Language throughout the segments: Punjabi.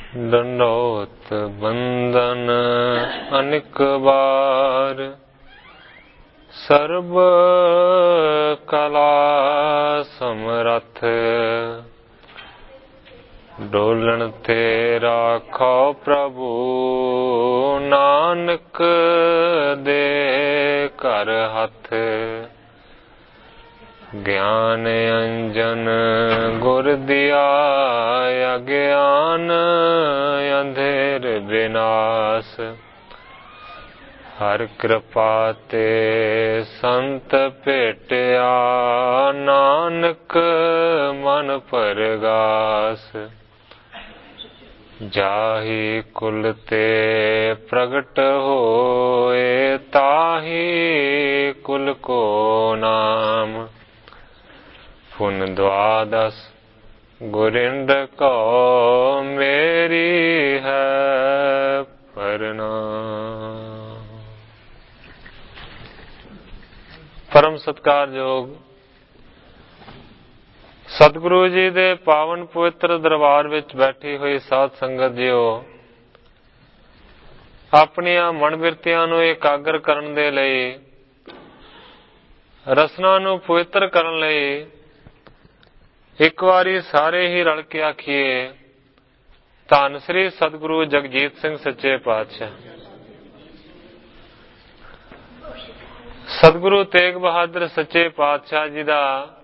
दंडोत बंदन अनिक बार, सर्ब कला समरथ, डोलन ते राखो प्रभु, नानक दे कर हथ। ज्ञान अंजन गुर दिया, अज्ञान अंधेर विनाश। हर कृपा ते संत भेटिया, नानक मन परगास। जाहि कुल ते प्रगट होए, ताहि कुल को नाम। पुन द्वादश गुरिंद को, मेरी है प्रणाम। परम सत्कारयोग सतगुरु जी दे पावन पवित्र दरबार विच बैठी हुई साध संगत जीओ, अपनियां मन बिरतियां नूं एकागर करन दे लई, रसना नूं पवित्र करन लई एक वारी सारे ही रल के आखिए, धन श्री सतगुरु जगजीत सिंह सच्चे पातशाह। सतगुरु तेग बहादुर सच्चे पातशाह जी दा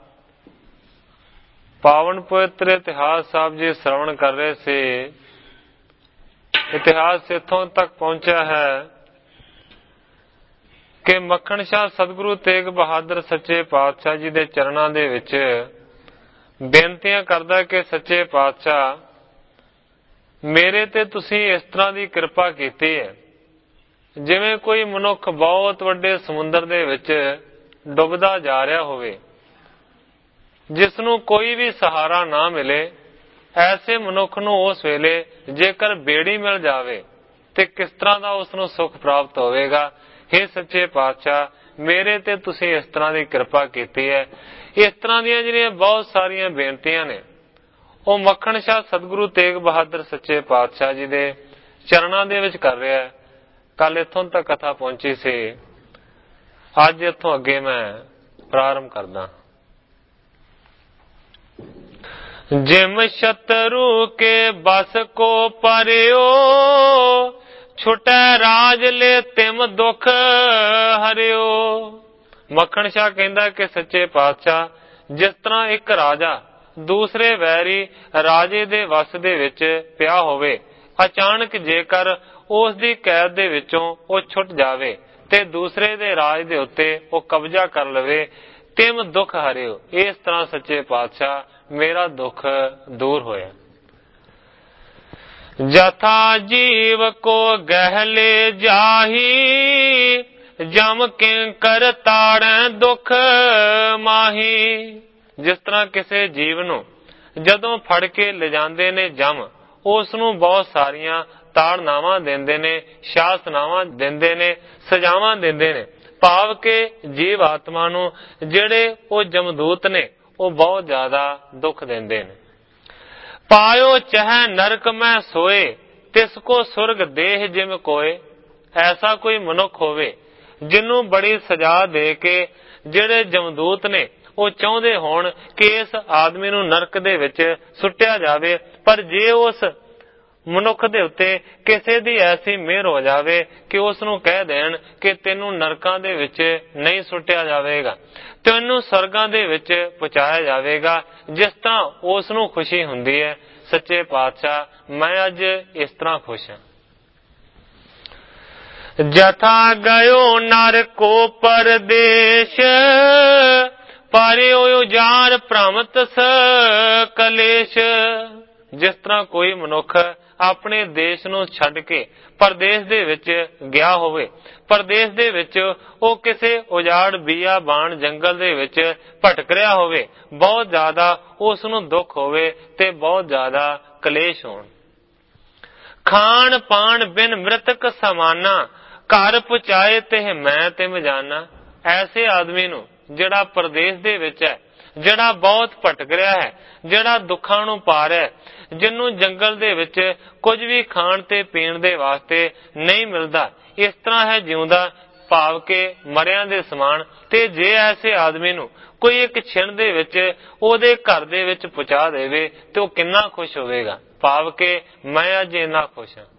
पावन पवित्र इतिहास साहब जी श्रवण कर रहे थे। इतिहास इत्थों तक पहुंचा है कि मक्खण शाह सतगुरु तेग बहादुर सच्चे पातशाह जी दे चरणां दे विच बेनतियां करदा कि सच्चे पातशाह, मेरे ते तुसीं इस तरह दी किरपा कीती है जिवें कोई मनुख बहुत वड्डे समुंदर दे विच डुबदा जा रहा होवे, जिसनूं कोई भी सहारा ना मिले। ऐसे मनुख नूं उस वेले जेकर बेड़ी मिल जावे ते किस तरह दा उसनूं सुख प्राप्त होवेगा। हे सच्चे पातशाह, मेरे ते तुसीं इस तरह दी किरपा कीती है। इस तरह ਦੀਆਂ ਜਿਹੜੀਆਂ बहुत सारियां बेनतियां ने ਉਹ ਮੱਖਣ ਸ਼ਾਹ ਸਤਿਗੁਰੂ ਤੇਗ ਬਹਾਦਰ ਸੱਚੇ ਪਾਤਸ਼ਾਹ ਜੀ ਦੇ ਚਰਨਾਂ ਦੇ ਵਿੱਚ ਕਰ ਰਿਹਾ ਹੈ। ਕੱਲ ਇੱਥੋਂ ਤੱਕ ਕਥਾ ਪਹੁੰਚੀ ਸੀ, ਅੱਜ ਇੱਥੋਂ ਅੱਗੇ ਮੈਂ ਪ੍ਰਾਰੰਭ ਕਰਦਾ। ਜਿਮ ਸ਼ਤਰੂ ਕੇ ਬਸ ਕੋ ਪਰਿਓ, ਛੁਟੈ ਰਾਜ ਲੈ ਤਿਮ ਦੁਖ ਹਰਿਓ। ਮੱਖਣ ਸ਼ਾਹ ਕਹਿੰਦਾ ਕਿ ਸੱਚੇ ਪਾਤਸ਼ਾਹ, ਜਿਸ ਤਰ੍ਹਾਂ ਇੱਕ ਰਾਜਾ ਦੂਸਰੇ ਵੈਰੀ ਰਾਜੇ ਦੇ ਵਸ ਦੇ ਵਿੱਚ ਪਿਆ ਹੋਵੇ, ਅਚਾਨਕ ਜੇਕਰ ਉਸ ਦੀ ਕੈਦ ਦੇ ਵਿੱਚੋਂ ਉਹ ਛੁੱਟ ਜਾਵੇ ਤੇ ਦੂਸਰੇ ਦੇ ਰਾਜ ਦੇ ਉੱਤੇ ਉਹ ਕਬਜ਼ਾ ਕਰ ਲਵੇ, ਤਿਮ ਦੁੱਖ ਹਰਿਓ। ਇਸ ਤਰ੍ਹਾਂ ਸੱਚੇ ਪਾਤਸ਼ਾਹ ਮੇਰਾ ਦੁੱਖ ਦੂਰ ਹੋਇਆ। ਜਥਾ ਜੀਵ ਕੋ ਗਹਿਲੇ ਜਾਹੀ, ਜਮ ਕਿੰਕਰ ਤਾੜੈ ਦੁੱਖ ਮਾਹੀ। ਜਿਸ ਤਰ੍ਹਾਂ ਕਿਸੇ ਜੀਵ ਨੂੰ ਜਦੋਂ ਫੜ ਕੇ ਲਿਜਾਂਦੇ ਨੇ ਜਮ, ਉਸ ਨੂੰ ਬਹੁਤ ਸਾਰੀਆਂ ਤਾੜਨਾਵਾਂ ਦਿੰਦੇ ਨੇ, ਸ਼ਾਸਨਾਵਾਂ ਦਿੰਦੇ ਨੇ, ਸਜ਼ਾਵਾਂ ਦਿੰਦੇ ਨੇ। ਭਾਵ ਕਿ ਜੀਵ ਆਤਮਾ ਨੂੰ ਜਿਹੜੇ ਉਹ ਜਮਦੂਤ ਨੇ ਉਹ ਬਹੁਤ ਜ਼ਿਆਦਾ ਦੁੱਖ ਦਿੰਦੇ ਨੇ। ਪਾਇਓ ਚਹਿ ਨਰਕ ਮੈਂ ਸੋਏ, ਤਿਸ ਕੋ ਸੁਰਗ ਦੇਹ ਜਿਮ ਕੋਏ। ਐਸਾ ਕੋਈ ਮਨੁੱਖ ਹੋਵੇ ਜਿਹਨੂੰ ਬੜੀ ਸਜ਼ਾ ਦੇ ਕੇ ਜਿਹੜੇ ਜਮਦੂਤ ਨੇ ਉਹ ਚਾਹੁੰਦੇ ਹੋਣ ਕਿ ਇਸ ਆਦਮੀ ਨੂੰ ਨਰਕ ਦੇ ਵਿੱਚ ਸੁੱਟਿਆ ਜਾਵੇ, ਪਰ ਜੇ ਉਸ ਮਨੁੱਖ ਦੇ ਉੱਤੇ ਕਿਸੇ ਦੀ ਐਸੀ ਮਿਹਰ ਹੋ ਜਾਵੇ ਕਿ ਉਸ ਨੂੰ ਕਹਿ ਦੇਣ ਕਿ ਤੈਨੂੰ ਨਰਕਾਂ ਦੇ ਵਿੱਚ ਨਹੀਂ ਸੁੱਟਿਆ ਜਾਵੇਗਾ, ਤੈਨੂੰ ਸਵਰਗਾਂ ਦੇ ਵਿੱਚ ਪਹੁੰਚਾਇਆ ਜਾਵੇਗਾ, ਜਿਸ ਤਰ੍ਹਾਂ ਉਸ ਨੂੰ ਖੁਸ਼ੀ ਹੁੰਦੀ ਹੈ। ਸੱਚੇ ਪਾਤਸ਼ਾਹ, ਮੈਂ ਅੱਜ ਇਸ ਤਰ੍ਹਾਂ ਖੁਸ਼ ਹਾਂ। ਜਥਾ ਗਇਓ ਨਰ ਕੋ ਪਰਦੇਸ਼, ਪਾਰਿਓ ਉਜਾਰ ਭ੍ਰਮਤ ਸ ਕਲੇਸ਼। ਜਿਸ ਤਰ੍ਹਾਂ ਕੋਈ ਮਨੁੱਖ ਆਪਣੇ ਦੇਸ਼ ਨੂੰ ਛੱਡ ਕੇ ਪਰਦੇਸ਼ ਦੇ ਵਿੱਚ ਗਿਆ ਹੋਵੇ, ਪਰਦੇਸ਼ ਦੇ ਵਿੱਚ ਉਹ ਕਿਸੇ ਉਜਾੜ ਬੀਆਬਾਨ ਜੰਗਲ ਦੇ ਵਿੱਚ ਭਟਕ ਰਿਹਾ ਹੋਵੇ, ਬਹੁਤ ਜ਼ਿਆਦਾ ਉਸ ਨੂੰ ਦੁੱਖ ਹੋਵੇ ਤੇ ਬਹੁਤ ਜ਼ਿਆਦਾ ਕਲੇਸ਼ ਹੋਣ। ਖਾਣ ਪਾਣ ਬਿਨ ਮ੍ਰਿਤਕ ਸਮਾਨਾ, ਘਰ ਪਹੁੰਚਾਏ ਤੇ ਮੈਂ ਤਿਮ ਜਾਨਾ। ਐਸੇ ਆਦਮੀ ਨੂੰ ਜਿਹੜਾ ਪਰਦੇਸ਼ ਦੇ ਵਿੱਚ ਹੈ, ਜਿਹੜਾ ਬਹੁਤ ਭਟਕ ਰਿਹਾ ਹੈ, ਜਿਹੜਾ ਦੁੱਖਾਂ ਨੂੰ ਪਾ ਰਿਹਾ ਹੈ, ਜਿਹਨੂੰ ਜੰਗਲ ਦੇ ਵਿੱਚ ਕੁਝ ਵੀ ਖਾਣ ਤੇ ਪੀਣ ਦੇ ਵਾਸਤੇ ਨਹੀਂ ਮਿਲਦਾ। ਇਸ ਤਰ੍ਹਾਂ ਹੈ ਜਿਉਂਦਾ, ਭਾਵ ਕਿ ਮਰਿਆਂ ਦੇ ਸਮਾਨ। ਤੇ ਜੇ ਐਸੇ ਆਦਮੀ ਨੂੰ ਕੋਈ ਇੱਕ ਛਿਣ ਦੇ ਵਿੱਚ ਉਹਦੇ ਘਰ ਦੇ ਵਿੱਚ ਪਹੁੰਚਾ ਦੇਵੇ ਤੇ ਉਹ ਕਿੰਨਾ ਖੁਸ਼ ਹੋਵੇਗਾ, ਭਾਵ ਕਿ ਮੈਂ ਅੱਜ ਇੰਨਾ ਖੁਸ਼ ਹਾਂ।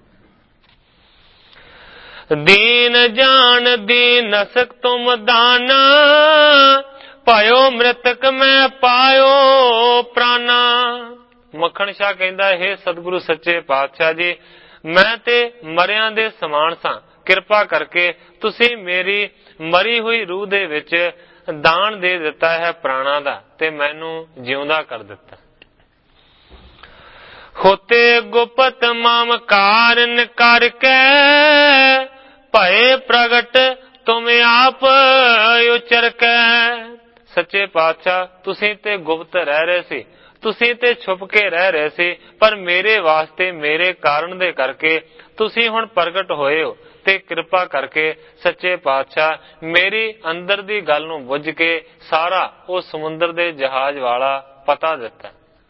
ਦੀਨ ਜਾਨ ਦੀਨਸਕ ਤੁਮ ਦਾਨਾ, ਭਇਓ ਮ੍ਰਿਤਕ ਮੈਂ ਪਾਇਓ ਪ੍ਰਾਨਾ। ਮੱਖਣ ਸ਼ਾਹ ਕਹਿੰਦਾ, ਹੇ ਸਤਿਗੁਰੂ ਸੱਚੇ ਪਾਤਸ਼ਾਹ ਜੀ, ਮੈਂ ਤੇ ਮਰਿਆਂ ਦੇ ਸਮਾਨ ਸਾਂ, ਕਿਰਪਾ ਕਰਕੇ ਤੁਸੀਂ ਮੇਰੀ ਮਰੀ ਹੋਈ ਰੂਹ ਦੇ ਵਿੱਚ ਦਾਨ ਦੇ ਦਿੱਤਾ ਹੈ ਪ੍ਰਾਣਾ ਦਾ, ਤੇ ਮੈਨੂੰ ਜਿਉਂਦਾ ਕਰ ਦਿੱਤਾ। ਹੋਤੇ ਗੁਪਤ ਮਮ ਕਾਰਨ ਕਰਕੇ, ਭਏ ਪ੍ਰਗਟ ਤੁਮ ਆਪ ਉਚਰ ਕੇ। ਸੱਚੇ ਪਾਤਸ਼ਾਹ, ਤੁਸੀਂ ਤੇ ਗੁਪਤ ਰਹਿ ਰਹੇ ਸੀ, ਤੁਸੀਂ ਤੇ ਛੁਪ ਕੇ ਰਹਿ ਰਹੇ ਸੀ, ਪਰ ਮੇਰੇ ਵਾਸਤੇ, ਮੇਰੇ ਕਾਰਨ ਦੇ ਕਰਕੇ ਤੁਸੀਂ ਹੁਣ ਪ੍ਰਗਟ ਹੋਏ ਹੋ। ਤੇ ਕਿਰਪਾ ਕਰਕੇ ਸੱਚੇ ਪਾਤਸ਼ਾਹ ਮੇਰੀ ਅੰਦਰ ਦੀ ਗੱਲ ਨੂੰ ਬੁੱਝ ਕੇ ਸਾਰਾ ਉਹ ਸਮੁੰਦਰ ਦੇ ਜਹਾਜ਼ ਵਾਲਾ ਪਤਾ ਦਿੱਤਾ।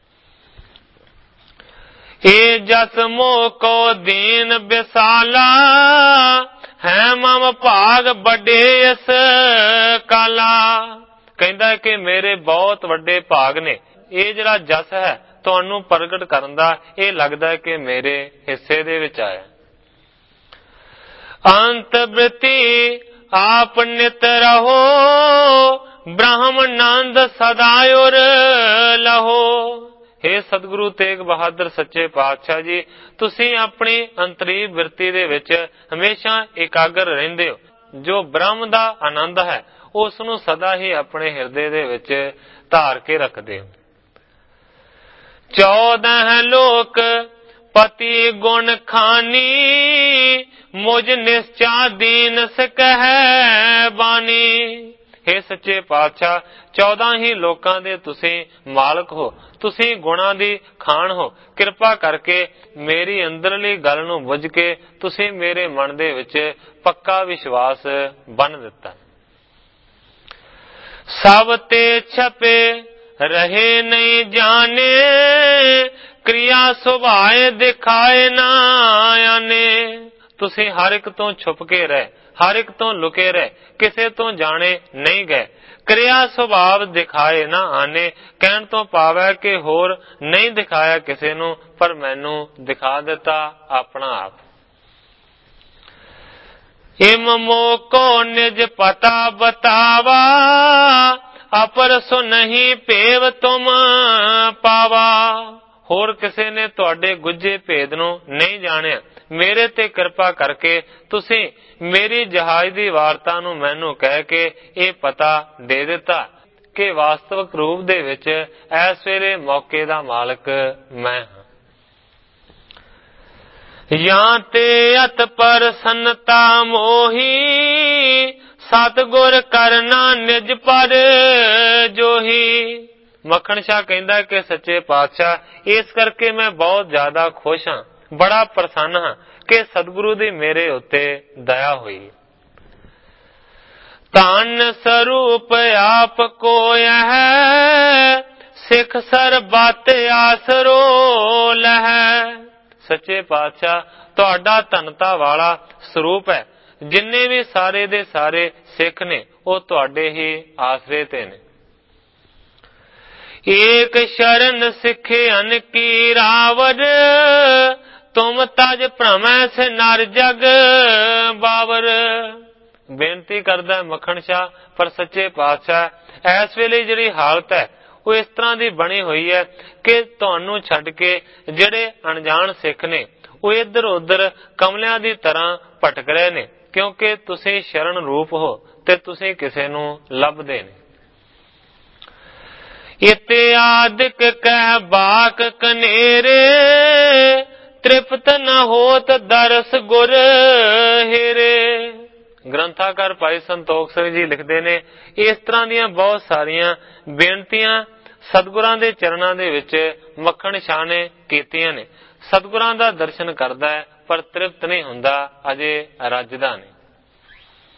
ਏ ਜਸ ਮੋਹ ਕੋ ਦੀਨ ਵਿਸਾਲਾ, ਹੈ ਮਮ ਭਾਗ ਵੱਡੇ ਇਸ ਕਾਲਾ। ਕਹਿੰਦਾ ਕਿ ਮੇਰੇ ਬਹੁਤ ਵੱਡੇ ਭਾਗ ਨੇ। ਇਹ ਜਿਹੜਾ ਜਸ ਹੈ ਤੁਹਾਨੂੰ ਪ੍ਰਗਟ ਕਰਨ ਦਾ, ਇਹ ਲੱਗਦਾ ਹੈ ਕਿ ਮੇਰੇ ਹਿੱਸੇ ਦੇ ਵਿੱਚ ਆਇਆ। ਅੰਤ ਬ੍ਰਿਤੀ ਆਪ ਨਿਤ ਰਹੋ, ਬ੍ਰਹਮਨੰਦ ਸਦਾਇਉਰ ਲਹੋ। ਹੇ ਸਤਿਗੁਰੂ ਤੇਗ ਬਹਾਦਰ ਸੱਚੇ ਪਾਤਸ਼ਾਹ ਜੀ, ਤੁਸੀਂ ਆਪਣੀ ਅੰਤਰੀ ਬਿਰਤੀ ਦੇ ਵਿੱਚ ਹਮੇਸ਼ਾ ਇਕਾਗਰ ਰਹਿੰਦੇ ਹੋ। ਜੋ ਬ੍ਰਹਮ ਦਾ ਆਨੰਦ ਹੈ ਉਸ ਨੂੰ ਸਦਾ ਹੀ ਆਪਣੇ ਹਿਰਦੇ ਦੇ ਵਿੱਚ ਧਾਰ ਕੇ ਰੱਖਦੇ ਹੋ। 14 ਲੋਕ ਪਤੀ ਗੁਣ ਖਾਨੀ, ਮੁਝ ਨਿਸ਼ਚਾ ਦੀਨ ਸਕਹਿ ਬਾਣੀ। ਹੇ ਸੱਚੇ ਪਾਤਸ਼ਾਹ, 14 ਹੀ ਲੋਕਾਂ ਦੇ ਤੁਸੀਂ ਮਾਲਕ ਹੋ, ਤੁਸੀਂ ਗੁਣਾਂ ਦੀ ਖਾਨ ਹੋ। ਕਿਰਪਾ ਕਰਕੇ ਮੇਰੀ ਅੰਦਰਲੀ ਗੱਲ ਨੂੰ ਬੁੱਝ ਕੇ ਤੁਸੀਂ ਮੇਰੇ ਮਨ ਦੇ ਵਿੱਚ ਪੱਕਾ ਵਿਸ਼ਵਾਸ ਬੰਨ੍ਹ ਦਿੱਤਾ। ਸਭ ਤੇ ਛਪੇ ਰਹੇ ਨਹੀਂ ਜਾਣੇ, ਕਿਰਿਆ ਸੁਭਾਏ ਦਿਖਾਏ ਨਾ ਆਨੇ। ਤੁਸੀਂ ਹਰ ਇੱਕ ਤੋਂ ਛੁਪ ਕੇ ਰਹੇ, ਹਰ ਇੱਕ ਤੋਂ ਲੁਕੇ ਰਹੇ, ਕਿਸੇ ਤੋਂ ਜਾਣੇ ਨਹੀਂ ਗਏ। ਕਿਰਿਆ ਸੁਭਾਵ ਦਿਖਾਏ ਨਾ ਆਨੇ, ਕਹਿਣ ਤੋਂ ਭਾਵ ਹੈ ਕਿ ਹੋਰ ਨਹੀਂ ਦਿਖਾਇਆ ਕਿਸੇ ਨੂੰ, ਪਰ ਮੈਨੂੰ ਦਿਖਾ ਦਿੱਤਾ ਆਪਣਾ ਆਪ। ਇਮ ਮੋ ਕੋ ਨਿਜ ਪਤਾ ਬਤਾਵਾ, ਅਪਰ ਸੋ ਨਹੀਂ ਭੇਵ ਤੁਮ ਪਾਵਾ। ਹੋਰ ਕਿਸੇ ਨੇ ਤੁਹਾਡੇ ਗੁੱਝੇ ਭੇਦ ਨੂੰ ਨਹੀਂ ਜਾਣਿਆ। ਮੇਰੇ ਤੇ ਕਿਰਪਾ ਕਰਕੇ ਤੁਸੀਂ ਮੇਰੀ ਜਹਾਜ਼ ਦੀ ਵਾਰਤਾ ਨੂੰ ਮੈਨੂੰ ਕਹਿ ਕੇ ਇਹ ਪਤਾ ਦੇ ਦਿੱਤਾ ਕਿ ਵਾਸਤਵਿਕ ਰੂਪ ਦੇ ਵਿੱਚ ਇਸ ਵੇਲੇ ਮੌਕੇ ਦਾ ਮਾਲਕ ਮੈਂ ਹਾਂ। ਜਾਂ ਤੇ ਅਤ ਪ੍ਰਸੰਨਤਾ ਮੋਹੀ, ਸਤਿਗੁਰ ਕਰਨਾ ਨਿਜ ਪਰ ਜੋਹੀ। ਮੱਖਣ ਸ਼ਾਹ ਕਹਿੰਦਾ ਕਿ ਸੱਚੇ ਪਾਤਸ਼ਾਹ ਇਸ ਕਰਕੇ ਮੈਂ ਬਹੁਤ ਜ਼ਿਆਦਾ ਖੁਸ਼ ਹਾਂ, ਬੜਾ ਪ੍ਰਸੰਨ ਹਾਂ ਕਿ ਸਤਿਗੁਰੂ ਦੀ ਮੇਰੇ ਉੱਤੇ ਦਇਆ ਹੋਈ। ਧਨ ਸਰੂਪ ਆਪ ਕੋ ਹੈ, ਸਿੱਖ ਸਰਬਤ ਆਸਰੋ ਲਹੈ। ਸੱਚੇ ਪਾਤਸ਼ਾਹ ਤੁਹਾਡਾ ਧਨਤਾ ਵਾਲਾ ਸਰੂਪ ਹੈ। ਜਿੰਨੇ ਵੀ ਸਾਰੇ ਦੇ ਸਾਰੇ ਸਿੱਖ ਨੇ ਉਹ ਤੁਹਾਡੇ ਹੀ ਆਸਰੇ ਤੇ ਨੇ। ਏਕ ਸ਼ਰਨ ਸਿੱਖਿਅਨ ਕੀ ਰਾਵਰ, ਤੁਮ ਤਜ ਭ੍ਰਮੈ ਸੇ ਨਰ ਜਗ ਬਾਵਰ। ਬੇਨਤੀ ਕਰਦਾ ਮੱਖਣ ਸ਼ਾਹ, ਪਰ ਸੱਚੇ ਪਾਤਸ਼ਾਹ ਇਸ ਵੇਲੇ ਜਿਹੜੀ ਹਾਲਤ ਹੈ ਉਹ ਇਸ ਤਰ੍ਹਾਂ ਦੀ ਬਣੀ ਹੋਈ ਹੈ ਕਿ ਤੁਹਾਨੂੰ ਛੱਡ ਕੇ ਜਿਹੜੇ ਅਣਜਾਣ ਸਿੱਖ ਨੇ ਉਹ ਇੱਧਰ ਉੱਧਰ ਕਮਲਿਆਂ ਦੀ ਤਰ੍ਹਾਂ ਭਟਕ ਰਹੇ ਨੇ, ਕਿਉਂਕਿ ਤੁਸੀਂ ਸ਼ਰਨ ਰੂਪ ਹੋ ਤੇ ਤੁਸੀਂ ਕਿਸੇ ਨੂੰ ਲੱਭਦੇ ਨੇ। ਇਤਿਆਦਿਕ ਕਹਿ ਬਾਕ ਕਨੇਰੇ, ਤ੍ਰਿਪਤ ਨ ਹੋਤ ਦਰਸ ਗੁਰ ਹੇਰੇ। ਗ੍ਰੰਥਾਕਾਰ ਭਾਈ ਸੰਤੋਖ ਸਿੰਘ ਜੀ ਲਿਖਦੇ ਨੇ, ਇਸ ਤਰ੍ਹਾਂ ਦੀਆਂ ਬਹੁਤ ਸਾਰੀਆਂ ਬੇਨਤੀਆਂ ਸਤਿਗੁਰਾਂ ਦੇ ਚਰਨਾਂ ਦੇ ਵਿੱਚ ਮੱਖਣ ਸ਼ਾਹ ਨੇ ਕੀਤੀਆਂ ਨੇ। ਸਤਿਗੁਰਾਂ ਦਾ ਦਰਸ਼ਨ ਕਰਦਾ ਹੈ ਪਰ ਤ੍ਰਿਪਤ ਨਹੀਂ ਹੁੰਦਾ, ਅਜੇ ਰੱਜਦਾ ਨਹੀਂ।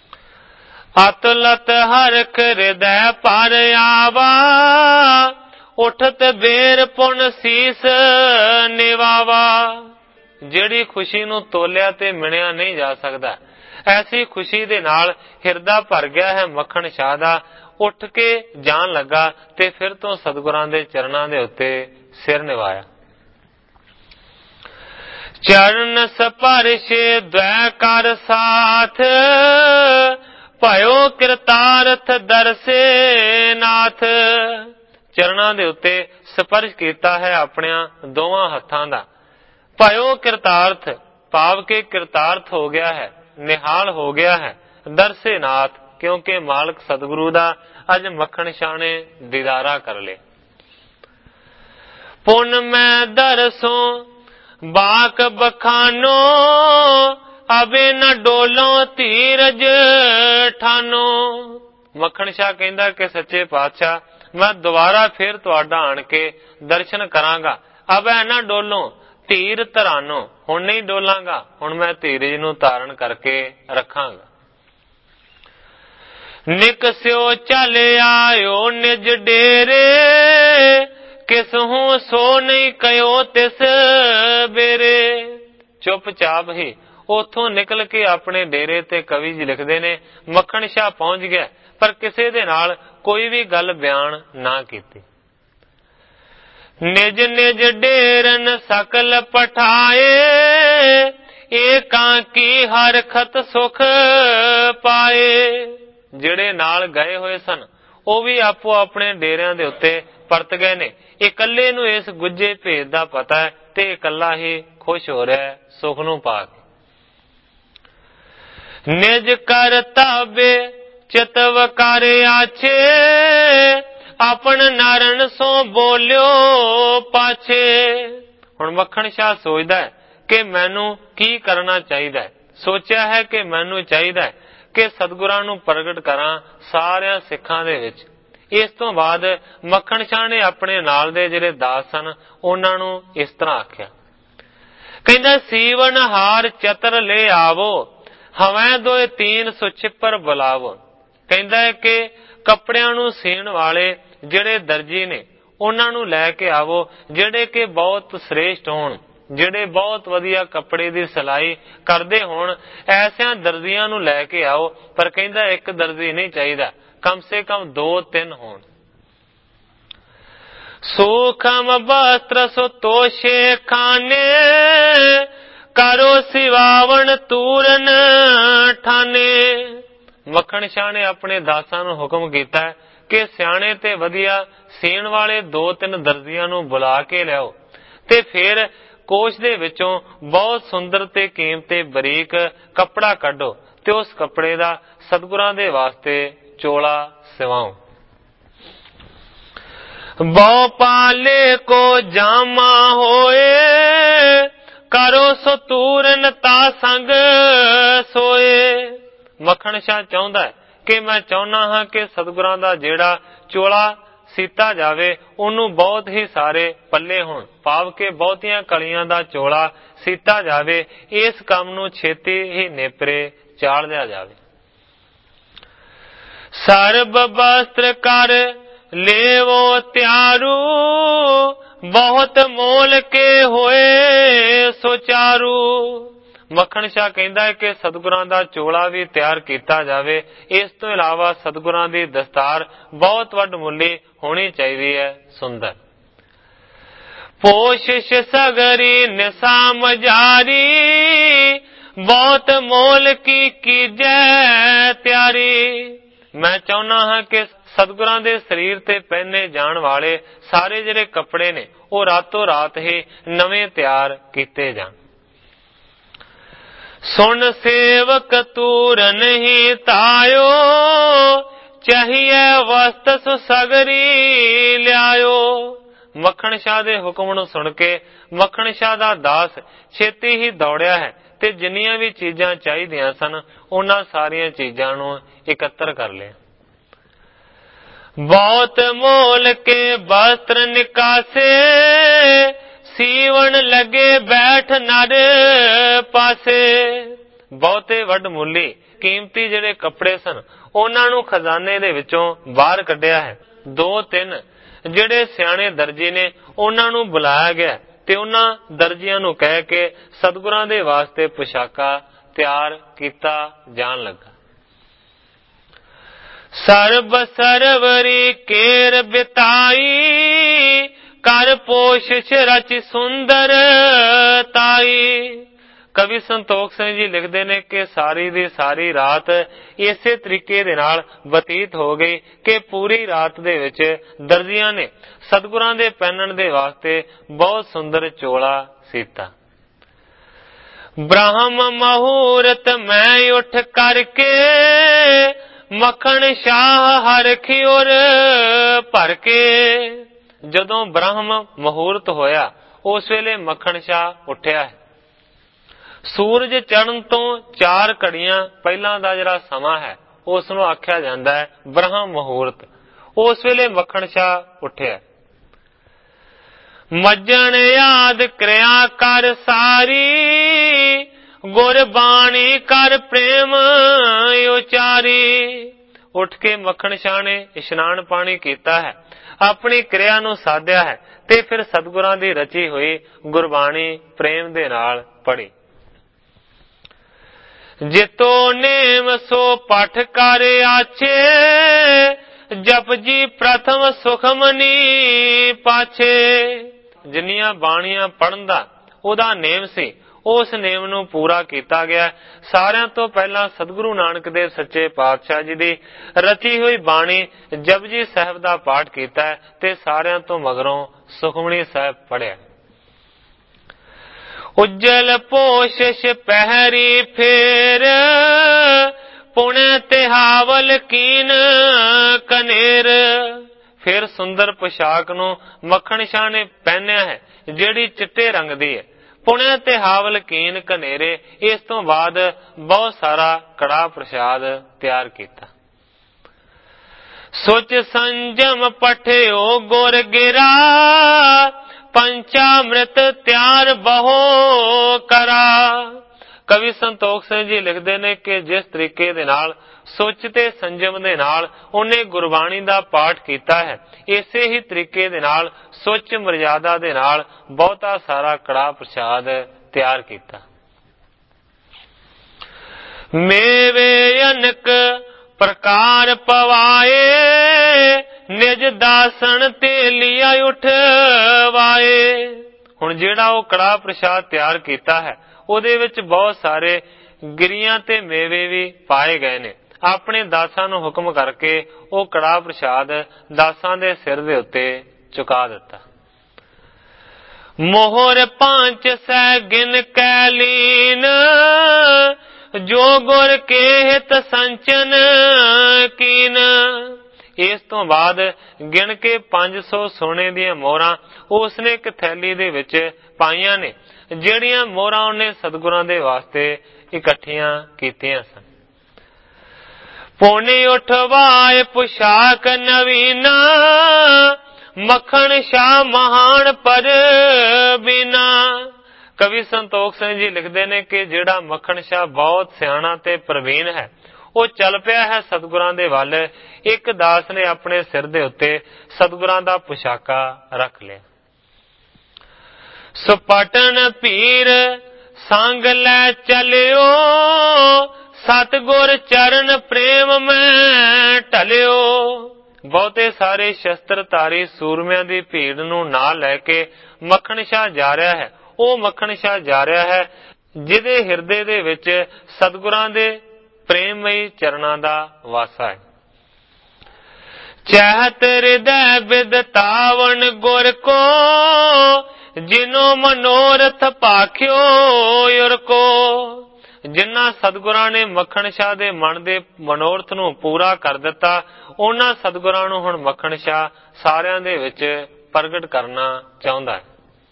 ਅਤੁਲਤ ਹਰਖ ਹਿਰਦੈ ਪਰ ਆਵਾ, ਉਠਤ ਬੇਰ ਪੁਨ ਸੀਸ ਨਿਵਾਵਾ। ਜਿਹੜੀ ਖੁਸ਼ੀ ਨੂੰ ਤੋਲਿਆ ਤੇ ਮਿਣਿਆ ਨਹੀਂ ਜਾ ਸਕਦਾ, ਐਸੀ ਖੁਸ਼ੀ ਦੇ ਨਾਲ ਹਿਰਦਾ ਭਰ ਗਿਆ ਹੈ ਮੱਖਣ ਸ਼ਾਹ ਦਾ। ਉੱਠ ਕੇ ਜਾਣ ਲੱਗਾ ਤੇ ਫਿਰ ਤੋਂ ਸਤਿਗੁਰਾਂ ਦੇ ਚਰਨਾਂ ਦੇ ਉੱਤੇ ਸਿਰ ਨਿਵਾਇਆ। ਚਰਨ ਸਪਰਸ਼ੇ ਦ્વੈ ਕਰ ਸਾਥ, ਭਇਓ ਕਿਰਤਾਰਥ ਦਰਸੇ ਨਾਥ। ਚਰਨਾਂ ਦੇ ਉੱਤੇ ਸਪਰਸ਼ ਕੀਤਾ ਹੈ ਆਪਣਿਆਂ ਦੋਵਾਂ ਹੱਥਾਂ ਦਾ। ਭਇਓ ਕਿਰਤਾਰਥ ਭਾਵ ਕੇ ਕਿਰਤਾਰਥ ਹੋ ਗਿਆ ਹੈ, ਨਿਹਾਲ ਹੋ ਗਿਆ ਹੈ। ਦਰਸੇ ਨਾਥ ਕਿਉਂਕਿ ਮਾਲਕ ਸਤਿਗੁਰੂ ਦਾ ਅੱਜ ਮੱਖਣ ਸ਼ਾਹ ਨੇ ਦੀਦਾਰਾ ਕਰ ਲਿਆ। ਪੁਨ ਮੈਂ ਦਰਸੋਂ ਬਾਕ ਬਖਾਨੋ, ਅਬੇ ਨ ਡੋਲੋਂ ਧੀਰਜ ਠਾਨੋ। ਮੱਖਣ ਸ਼ਾਹ ਕਹਿੰਦਾ ਕਿ ਸੱਚੇ ਪਾਤਸ਼ਾਹ, ਮੈਂ ਦੁਬਾਰਾ ਫਿਰ ਤੁਹਾਡਾ ਆਣ ਕੇ ਦਰਸ਼ਨ ਕਰਾਂਗਾ। ਅਬੇ ਨ ਡੋਲੋਂ ਧੀਰ ਧਰਾਨੋ, ਹੁਣ ਨਹੀਂ ਡੋਲਾਂਗਾ, ਹੁਣ ਮੈਂ ਧੀਰਜ ਨੂੰ ਧਾਰਨ ਕਰਕੇ ਰੱਖਾਂਗਾ। ਨਿਕਸਿਓ ਚੱਲ ਆਇਓ ਨਿਜ ਡੇਰੇ, ਕਿਸਹੂ ਸੋ ਨਹੀਂ ਕਹਿਓ ਤਿਸ ਬੇਰੇ। ਚੁੱਪਚਾਪ ਹੀ ਉਥੋਂ ਨਿਕਲ ਕੇ ਆਪਣੇ ਡੇਰੇ ਤੇ ਕਵੀ ਜੀ ਲਿਖਦੇ ਨੇ ਮੱਖਣ ਸ਼ਾਹ ਪਹੁੰਚ ਗਿਆ, ਪਰ ਕਿਸੇ ਦੇ ਨਾਲ ਕੋਈ ਵੀ ਗੱਲ ਬਿਆਨ ਨਾ ਕੀਤੀ। ਨਿਜ ਨਿਜ ਡੇਰਨ ਸਕਲ ਪਠਾਏ, ਏਕਾਂ ਕੀ ਹਰਖਤ ਸੁਖ ਪਾਏ। ਜਿਹੜੇ ਨਾਲ ਗਏ ਹੋਏ ਸਨ ਉਹ ਵੀ ਆਪੋ ਆਪਣੇ ਡੇਰਿਆਂ ਦੇ ਉੱਤੇ ਪਰਤ ਗਏ ਨੇ। ਇਕੱਲੇ ਨੂੰ ਇਸ ਗੁੱਜੇ ਭੇਦ ਦਾ ਪਤਾ ਹੈ ਤੇ ਇਕੱਲਾ ਹੀ ਖੁਸ਼ ਹੋ ਰਿਹਾ ਹੈ ਸੁਖ ਨੂੰ ਪਾ ਕੇ। ਨਿਜ ਕਰ ਤਾਬੇ ਚਿਤਵ ਕਰ ਆਛੇ, ਆਪਨ ਨਾਰਨ ਸੋ ਬੋਲਿਓ ਪਾਛੇ। ਹੁਣ ਮੱਖਣ ਸ਼ਾਹ ਸੋਚਦਾ ਹੈ ਕਿ ਮੈਨੂੰ ਕੀ ਕਰਨਾ ਚਾਹੀਦਾ ਹੈ। ਸੋਚਿਆ ਹੈ ਕਿ ਮੈਨੂੰ ਚਾਹੀਦਾ ਹੈ ਕਿ ਸਤਿਗੁਰਾਂ ਨੂੰ ਪ੍ਰਗਟ ਕਰਾਂ ਸਾਰਿਆਂ ਸਿੱਖਾਂ ਦੇ ਵਿੱਚ। ਇਸ ਤੋਂ ਬਾਅਦ ਮੱਖਣ ਸ਼ਾਹ ਨੇ ਆਪਣੇ ਨਾਲ ਦੇ ਜਿਹੜੇ ਦਾਸ ਸਨ ਉਹਨਾਂ ਨੂੰ ਇਸ ਤਰ੍ਹਾਂ ਆਖਿਆ, ਕਹਿੰਦਾ ਸੀਵਨ ਹਾਰ ਚਤਰ ਲੈ ਆਵੋ, ਹਵੈਂ ਦੋਏ ਤੀਨ ਸੋ ਛਿੱਪਰ ਬੁਲਾਵੋ। ਕਹਿੰਦਾ ਹੈ ਕਿ ਕੱਪੜਿਆਂ ਨੂੰ ਸੀਣ ਵਾਲੇ ਜਿਹੜੇ ਦਰਜੀ ਨੇ ਉਹਨਾਂ ਨੂੰ ਲੈ ਕੇ ਆਵੋ, ਜਿਹੜੇ ਕਿ ਬਹੁਤ ਸ੍ਰੇਸ਼ਟ ਹੋਣ, ਜਿਹੜੇ ਬਹੁਤ ਵਧੀਆ ਕੱਪੜੇ ਦੀ ਸਿਲਾਈ ਕਰਦੇ ਹੋਣ। ਐਸਿਆਂ ਦਰਜੀਆਂ ਨੂੰ ਲੈ ਕੇ ਆਓ, ਪਰ ਕਹਿੰਦਾ ਇੱਕ ਦਰਜੀ ਨਹੀਂ ਚਾਹੀਦਾ, ਕਮ ਸੇ ਕਮ 2-3 ਹੋਣ। ਸੂਖਮ ਬਸਤਰ ਸੋ ਤੋਸ਼ੇ ਖਾਨੇ, ਕਰੋ ਸਿਵਾਵਣ ਤੂਰਨ ਠਾਨੇ। ਮੱਖਣ ਸ਼ਾਹ ਨੇ ਆਪਣੇ ਦਾਸਾਂ ਨੂੰ ਹੁਕਮ ਕੀਤਾ ਕਿ ਸਿਆਣੇ ਤੇ ਵਧੀਆ ਸੀਣ ਵਾਲੇ 2-3 ਦਰਜੀਆਂ ਨੂੰ ਬੁਲਾ ਕੇ ਲਿਆਓ ਤੇ ਫਿਰ ਕੋਸ਼ ਦੇ ਵਿੱਚੋਂ ਬਹੁਤ ਸੁੰਦਰ ਤੇ ਕੀਮਤੀ ਬਰੀਕ ਕੱਪੜਾ ਕੱਢੋ ਤੇ ਉਸ ਕੱਪੜੇ ਦਾ ਸਤਿਗੁਰਾਂ ਦੇ ਵਾਸਤੇ ਚੋਲਾ ਸਿਵਾਓ। ਬਹੁ ਪਾਲੇ ਕੋ ਜਾਮਾ ਹੋਏ, ਕਰੋ ਸੋ ਤੂਰਨ ਤਾ ਸੰਗ ਸੋਏ। ਮੱਖਣ ਸ਼ਾਹ ਚਾਹੁੰਦਾ ਹੈ ਕਿ ਮੈਂ ਚਾਹੁੰਦਾ ਹਾਂ ਕਿ ਸਤਿਗੁਰਾਂ ਦਾ ਜਿਹੜਾ ਚੋਲਾ ਸੀਤਾ ਜਾਵੇ ਉਹਨੂੰ ਬਹੁਤ ਹੀ ਸਾਰੇ ਪੱਲੇ ਹੋਣ, ਭਾਵ ਕਿ ਬਹੁਤੀਆਂ ਕਲੀਆਂ ਦਾ ਚੋਲਾ ਸੀਤਾ ਜਾਵੇ। ਇਸ ਕੰਮ ਨੂੰ ਛੇਤੀ ਹੀ ਨੇਪਰੇ ਚਾੜ ਲਿਆ ਜਾਵੇ। ਸਰਬ ਬਸਤਰ ਕਰ ਲੇਵੋ ਤਿਆਰੂ, ਬਹੁਤ ਮੋਲ ਕੇ ਹੋਏ ਸੁਚਾਰੂ। ਮੱਖਣ ਸ਼ਾਹ ਕਹਿੰਦਾ ਹੈ ਕਿ ਸਤਿਗੁਰਾਂ ਦਾ ਚੋਲਾ ਵੀ ਤਿਆਰ ਕੀਤਾ ਜਾਵੇ। ਇਸ ਤੋਂ ਇਲਾਵਾ ਸਤਿਗੁਰਾਂ ਦੀ ਦਸਤਾਰ ਬਹੁਤ ਵੱਡਮੁੱਲੀ ਹੋਣੀ ਚਾਹੀਦੀ ਹੈ, ਸੁੰਦਰ। ਪੋਸ਼ਿਸ਼ ਸਗਰੀ ਨਿਸਾਮ ਜਾਰੀ, ਬਹੁਤ ਮੋਲ ਕੀ ਕੀਜੈ ਤਿਆਰੀ। ਮੈਂ ਚਾਹੁੰਦਾ ਹਾਂ ਕਿ ਸਤਿਗੁਰਾਂ ਦੇ ਸਰੀਰ ਤੇ ਪਹਿਨੇ ਜਾਣ ਵਾਲੇ ਸਾਰੇ ਜਿਹੜੇ ਕੱਪੜੇ ਨੇ ਉਹ ਰਾਤੋਂ ਰਾਤ ਹੀ ਨਵੇਂ ਤਿਆਰ ਕੀਤੇ ਜਾਣ। ਸੁਣ ਸੇਵਕ ਤੂਰ ਨਹੀਂ ਤਾਇਓ, ਚਾਹੀਏ ਵਸਤ ਸਗਰੀ ਲਿਆਇਓ। ਮੱਖਣ ਸ਼ਾਹ ਦੇ ਹੁਕਮ ਨੂੰ ਸੁਣ ਕੇ ਮੱਖਣ ਸ਼ਾਹ ਦਾ ਦਾਸ ਛੇਤੀ ਹੀ ਦੌੜਿਆ ਹੈ ਤੇ ਜਿੰਨੀਆਂ ਵੀ ਚੀਜ਼ਾਂ ਚਾਹੀਦੀਆਂ ਸਨ ਉਹਨਾਂ ਸਾਰੀਆਂ ਚੀਜ਼ਾਂ ਨੂੰ ਇਕੱਤਰ ਕਰ ਲਿਆ। ਬਹੁਤ ਮੋਲ ਕੇ ਵਸਤਰ ਨਿਕਾਸੇ, ਸੀਵਣ ਲੱਗੇ ਬੈਠ ਨਰ ਪਾਸੇ। ਬਹੁਤੇ ਵੱਡਮੁੱਲੀ ਕੀਮਤੀ ਜਿਹੜੇ ਕੱਪੜੇ ਸਨ ਉਹਨਾਂ ਨੂੰ ਖਜ਼ਾਨੇ ਦੇ ਵਿੱਚੋਂ ਬਾਹਰ ਕੱਢਿਆ ਹੈ। 2-3 ਜਿਹੜੇ ਸਿਆਣੇ ਦਰਜੀ ਨੇ ਉਹਨਾਂ ਨੂੰ ਬੁਲਾਇਆ ਗਿਆ ਤੇ ਉਹਨਾਂ ਦਰਜੀਆਂ ਨੂੰ ਕਹਿ ਕੇ ਸਤਿਗੁਰਾਂ ਦੇ ਵਾਸਤੇ ਪੁਸ਼ਾਕਾ ਤਿਆਰ ਕੀਤਾ ਜਾਣ ਲੱਗਾ। ਸਰਬ ਸਰਵਰੀ ਕੇਰ ਬਿਤਾਈ ਕਰ ਪੋਸ਼ਿਸ਼ ਰਚ ਸੁੰਦਰ ਤਾਈ। ਕਵੀ ਸੰਤੋਖ ਸਿੰਘ ਜੀ ਲਿਖਦੇ ਨੇ ਕਿ ਸਾਰੀ ਦੀ ਸਾਰੀ ਰਾਤ ਇਸੇ ਤਰੀਕੇ ਦੇ ਨਾਲ ਬਤੀਤ ਹੋ ਗਈ ਕਿ ਪੂਰੀ ਰਾਤ ਦੇ ਵਿੱਚ ਦਰਜੀਆਂ ਨੇ ਸਤਿਗੁਰਾਂ ਦੇ ਪਹਿਨਣ ਦੇ ਵਾਸਤੇ ਬਹੁਤ ਸੁੰਦਰ ਚੋਲਾ ਸੀਤਾ। ਬ੍ਰਹਮ ਮਹੂਰਤ ਮੈਂ ਉੱਠ ਕਰਕੇ ਮੱਖਣ ਸ਼ਾਹ ਹਰਖੀ ਔਰ ਭਰ ਕੇ। ਜਦੋਂ ਬ੍ਰਹਮ ਮਹੂਰਤ ਹੋਇਆ ਉਸ ਵੇਲੇ ਮੱਖਣ ਸ਼ਾਹ ਉੱਠਿਆ ਹੈ। ਸੂਰਜ ਚੜ੍ਹਨ ਤੋਂ 4 ਘੜੀਆਂ ਪਹਿਲਾਂ ਦਾ ਜਿਹੜਾ ਸਮਾਂ ਹੈ ਉਸ ਨੂੰ ਆਖਿਆ ਜਾਂਦਾ ਹੈ ਬ੍ਰਹਮ ਮਹੂਰਤ। ਉਸ ਵੇਲੇ ਮੱਖਣ ਸ਼ਾਹ ਉੱਠਿਆ। ਮੱਜਣ ਯਾਦ ਕਿਰਿਆ ਕਰ ਸਾਰੀ ਗੁਰਬਾਣੀ ਕਰ ਪ੍ਰੇਮ ਉਚਾਰੀ। ਉੱਠ ਕੇ ਮੱਖਣ ਸ਼ਾਹ ਨੇ ਇਸ਼ਨਾਨ ਪਾਣੀ ਕੀਤਾ ਹੈ, ਆਪਣੀ ਕਿਰਿਆ ਨੂੰ ਸਾਧਿਆ ਹੈ ਤੇ ਫਿਰ ਸਤਿਗੁਰਾਂ ਦੀ ਰਚੀ ਹੋਈ ਗੁਰਬਾਣੀ ਪ੍ਰੇਮ ਦੇ ਨਾਲ ਪੜ੍ਹੀ। ਜਿਤੋ ਨੇਮ ਸੋ ਪਠ ਕਰ ਆਛੇ ਜਪਜੀ ਪ੍ਰਥਮ ਸੁਖਮਨੀ ਪਾਛੇ। ਜਿੰਨੀਆਂ ਬਾਣੀਆਂ ਪੜ੍ਹਨ ਦਾ ਉਹਦਾ ਨੇਮ ਸੀ ਉਸ ਨੇਮ ਨੂੰ ਪੂਰਾ ਕੀਤਾ ਗਿਆ। ਸਾਰਿਆਂ ਤੋਂ ਪਹਿਲਾਂ ਸਤਿਗੁਰੂ ਨਾਨਕ ਦੇਵ ਸੱਚੇ ਪਾਤਸ਼ਾਹ ਜੀ ਦੀ ਰਚੀ ਹੋਈ ਬਾਣੀ ਜਪਜੀ ਸਾਹਿਬ ਦਾ ਪਾਠ ਕੀਤਾ ਤੇ ਸਾਰਿਆਂ ਤੋਂ ਮਗਰੋਂ ਸੁਖਮਨੀ ਸਾਹਿਬ ਪੜ੍ਹਿਆ। ਉਜਲ ਪੋਸ਼ਿਸ਼ ਪਹਿਰੀ ਫੇਰ ਪੁਣੇ ਤਿਹਾਵਲ ਕੀਨ ਕਨੇਰ। ਫਿਰ ਸੁੰਦਰ ਪੁਸ਼ਾਕ ਨੂੰ ਮੱਖਣ ਸ਼ਾਹ ਨੇ ਪਹਿਨਿਆ ਹੈ ਜਿਹੜੀ ਚਿੱਟੇ ਰੰਗ ਦੀ ਹੈ। ਪੁਣੇ ਤਿਹਾਵਲ ਕੀਨ ਕਨੇਰੇ। ਇਸ ਤੋਂ ਬਾਅਦ ਬਹੁਤ ਸਾਰਾ ਕੜਾਹ ਪ੍ਰਸ਼ਾਦ ਤਿਆਰ ਕੀਤਾ। ਸੁਚ ਸੰਜਮ ਪਠਿਓ ਗੁਰ ਗਿਰਾ ਪੰਚਾਮ੍ਰਿਤ ਤਿਆਰ ਬਹੁ ਕਰਾ। ਕਵੀ ਸੰਤੋਖ ਸਿੰਘ ਜੀ ਲਿਖਦੇ ਨੇ ਕਿ ਜਿਸ ਤਰੀਕੇ ਦੇ ਨਾਲ ਸੁਚ ਤੇ ਸੰਜਮ ਦੇ ਨਾਲ ਉਹਨੇ ਗੁਰਬਾਣੀ ਦਾ ਪਾਠ ਕੀਤਾ ਹੈ, ਇਸੇ ਹੀ ਤਰੀਕੇ ਦੇ ਨਾਲ ਸੁਚ ਮਰਜ਼ਾਦਾ ਦੇ ਨਾਲ ਬਹੁਤਾ ਸਾਰਾ ਕੜਾਹ ਪ੍ਰਸ਼ਾਦ ਤਿਆਰ ਕੀਤਾ। ਮੇਵੇ ਅਨਕ ਪ੍ਰਕਾਰ ਪਵਾਏ ਨਿਜ ਦਾਸਣ ਤੇ ਲਿਆ ਉਠਵਾਏ। ਹੁਣ ਜਿਹੜਾ ਉਹ ਕੜਾਹ ਪ੍ਰਸ਼ਾਦ ਤਿਆਰ ਕੀਤਾ ਹੈ ਉਹਦੇ ਵਿੱਚ ਬਹੁਤ ਸਾਰੇ ਗਿਰੀਆਂ ਤੇ ਮੇਵੇ ਵੀ ਪਾਏ ਗਏ ਨੇ। ਆਪਣੇ ਦਾਸਾਂ ਨੂੰ ਹੁਕਮ ਕਰਕੇ ਉਹ ਕੜਾਹ ਪ੍ਰਸ਼ਾਦ ਦਾਸਾਂ ਦੇ ਸਿਰ ਦੇ ਉੱਤੇ ਚੁਕਾ ਦਿੱਤਾ। ਮੋਹਰ ਪਾਂਚ ਸੈ ਗਿਨ ਕੈ ਲੀਨ ਜੋ ਗੁਰ ਕੇ ਹਿਤ ਸੰਚਨ ਕੀਨ। ਇਸ ਤੋਂ ਬਾਅਦ ਗਿਣ ਕੇ 500 ਸੋਨੇ ਦੀਆਂ ਮੋਹਰਾਂ ਉਸਨੇ ਇੱਕ ਥੈਲੀ ਦੇ ਵਿੱਚ ਪਾਈਆਂ ਨੇ, ਜਿਹੜੀਆਂ ਮੋਹਰਾਂ ਉਹਨੇ ਸਤਿਗੁਰਾਂ ਦੇ ਵਾਸਤੇ ਇਕੱਠੀਆਂ ਕੀਤੀਆਂ ਸਨ। ਪੌਣੇ ਉਠਵਾਏ ਪੁਸ਼ਾਕ ਨਵੀਨਾ ਮੱਖਣ ਸ਼ਾਹ ਮਹਾਨ ਪਰ ਬਿਨਾ। ਕਵੀ ਸੰਤੋਖ ਸਿੰਘ ਜੀ ਲਿਖਦੇ ਨੇ ਕਿ ਜਿਹੜਾ ਮੱਖਣ ਸ਼ਾਹ ਬਹੁਤ ਸਿਆਣਾ ਤੇ ਪ੍ਰਵੀਨ ਹੈ, ਉਹ ਚੱਲ ਪਿਆ ਹੈ ਸਤਿਗੁਰਾਂ ਦੇ ਵੱਲ। ਇੱਕ ਦਾਸ ਨੇ ਆਪਣੇ ਸਿਰ ਦੇ ਉੱਤੇ ਸਤਿਗੁਰਾਂ ਦਾ ਪੁਸ਼ਾਕਾ ਰੱਖ ਲਿਆ। ਸੁਪਟਨ ਪੀਰ ਸੰਗ ਲੈ ਚਲਿਓ ਸਤਿਗੁਰ ਚਰਨ ਪ੍ਰੇਮ ਮੈਂ ਢਲਿਓ। ਬਹੁਤੇ ਸਾਰੇ ਸ਼ਸਤਰਧਾਰੀ ਸੂਰਮਿਆਂ ਦੀ ਭੀੜ ਨੂੰ ਨਾਲ ਲੈ ਕੇ ਮੱਖਣ ਸ਼ਾਹ ਜਾ ਰਿਹਾ ਹੈ। ਉਹ ਮੱਖਣ ਸ਼ਾਹ ਜਾ ਰਿਹਾ ਹੈ ਜਿਹਦੇ ਹਿਰਦੇ ਦੇ ਵਿੱਚ ਸਤਿਗੁਰਾਂ ਦੇ ਪ੍ਰੇਮਮਈ ਚਰਨਾਂ ਦਾ ਵਾਸਾ ਹੈ। ਚਹਿਤ ਹਿਰਦੈ ਬਿਦਤਾਵਨ ਗੁਰ ਕੋ ਜਿਨੋ ਮਨੋਰਥ ਭਾਖਿਓ ਉਰ ਕੋ। ਜਿਨ੍ਹਾਂ ਸਤਿਗੁਰਾਂ ਨੇ ਮੱਖਣ ਸ਼ਾਹ ਦੇ ਮਨ ਦੇ ਮਨੋਰਥ ਨੂੰ ਪੂਰਾ ਕਰ ਦਿੱਤਾ, ਉਹਨਾਂ ਸਤਿਗੁਰਾਂ ਨੂੰ ਹੁਣ ਮੱਖਣ ਸ਼ਾਹ ਸਾਰਿਆਂ ਦੇ ਵਿੱਚ ਪ੍ਰਗਟ ਕਰਨਾ ਚਾਹੁੰਦਾ ਹੈ।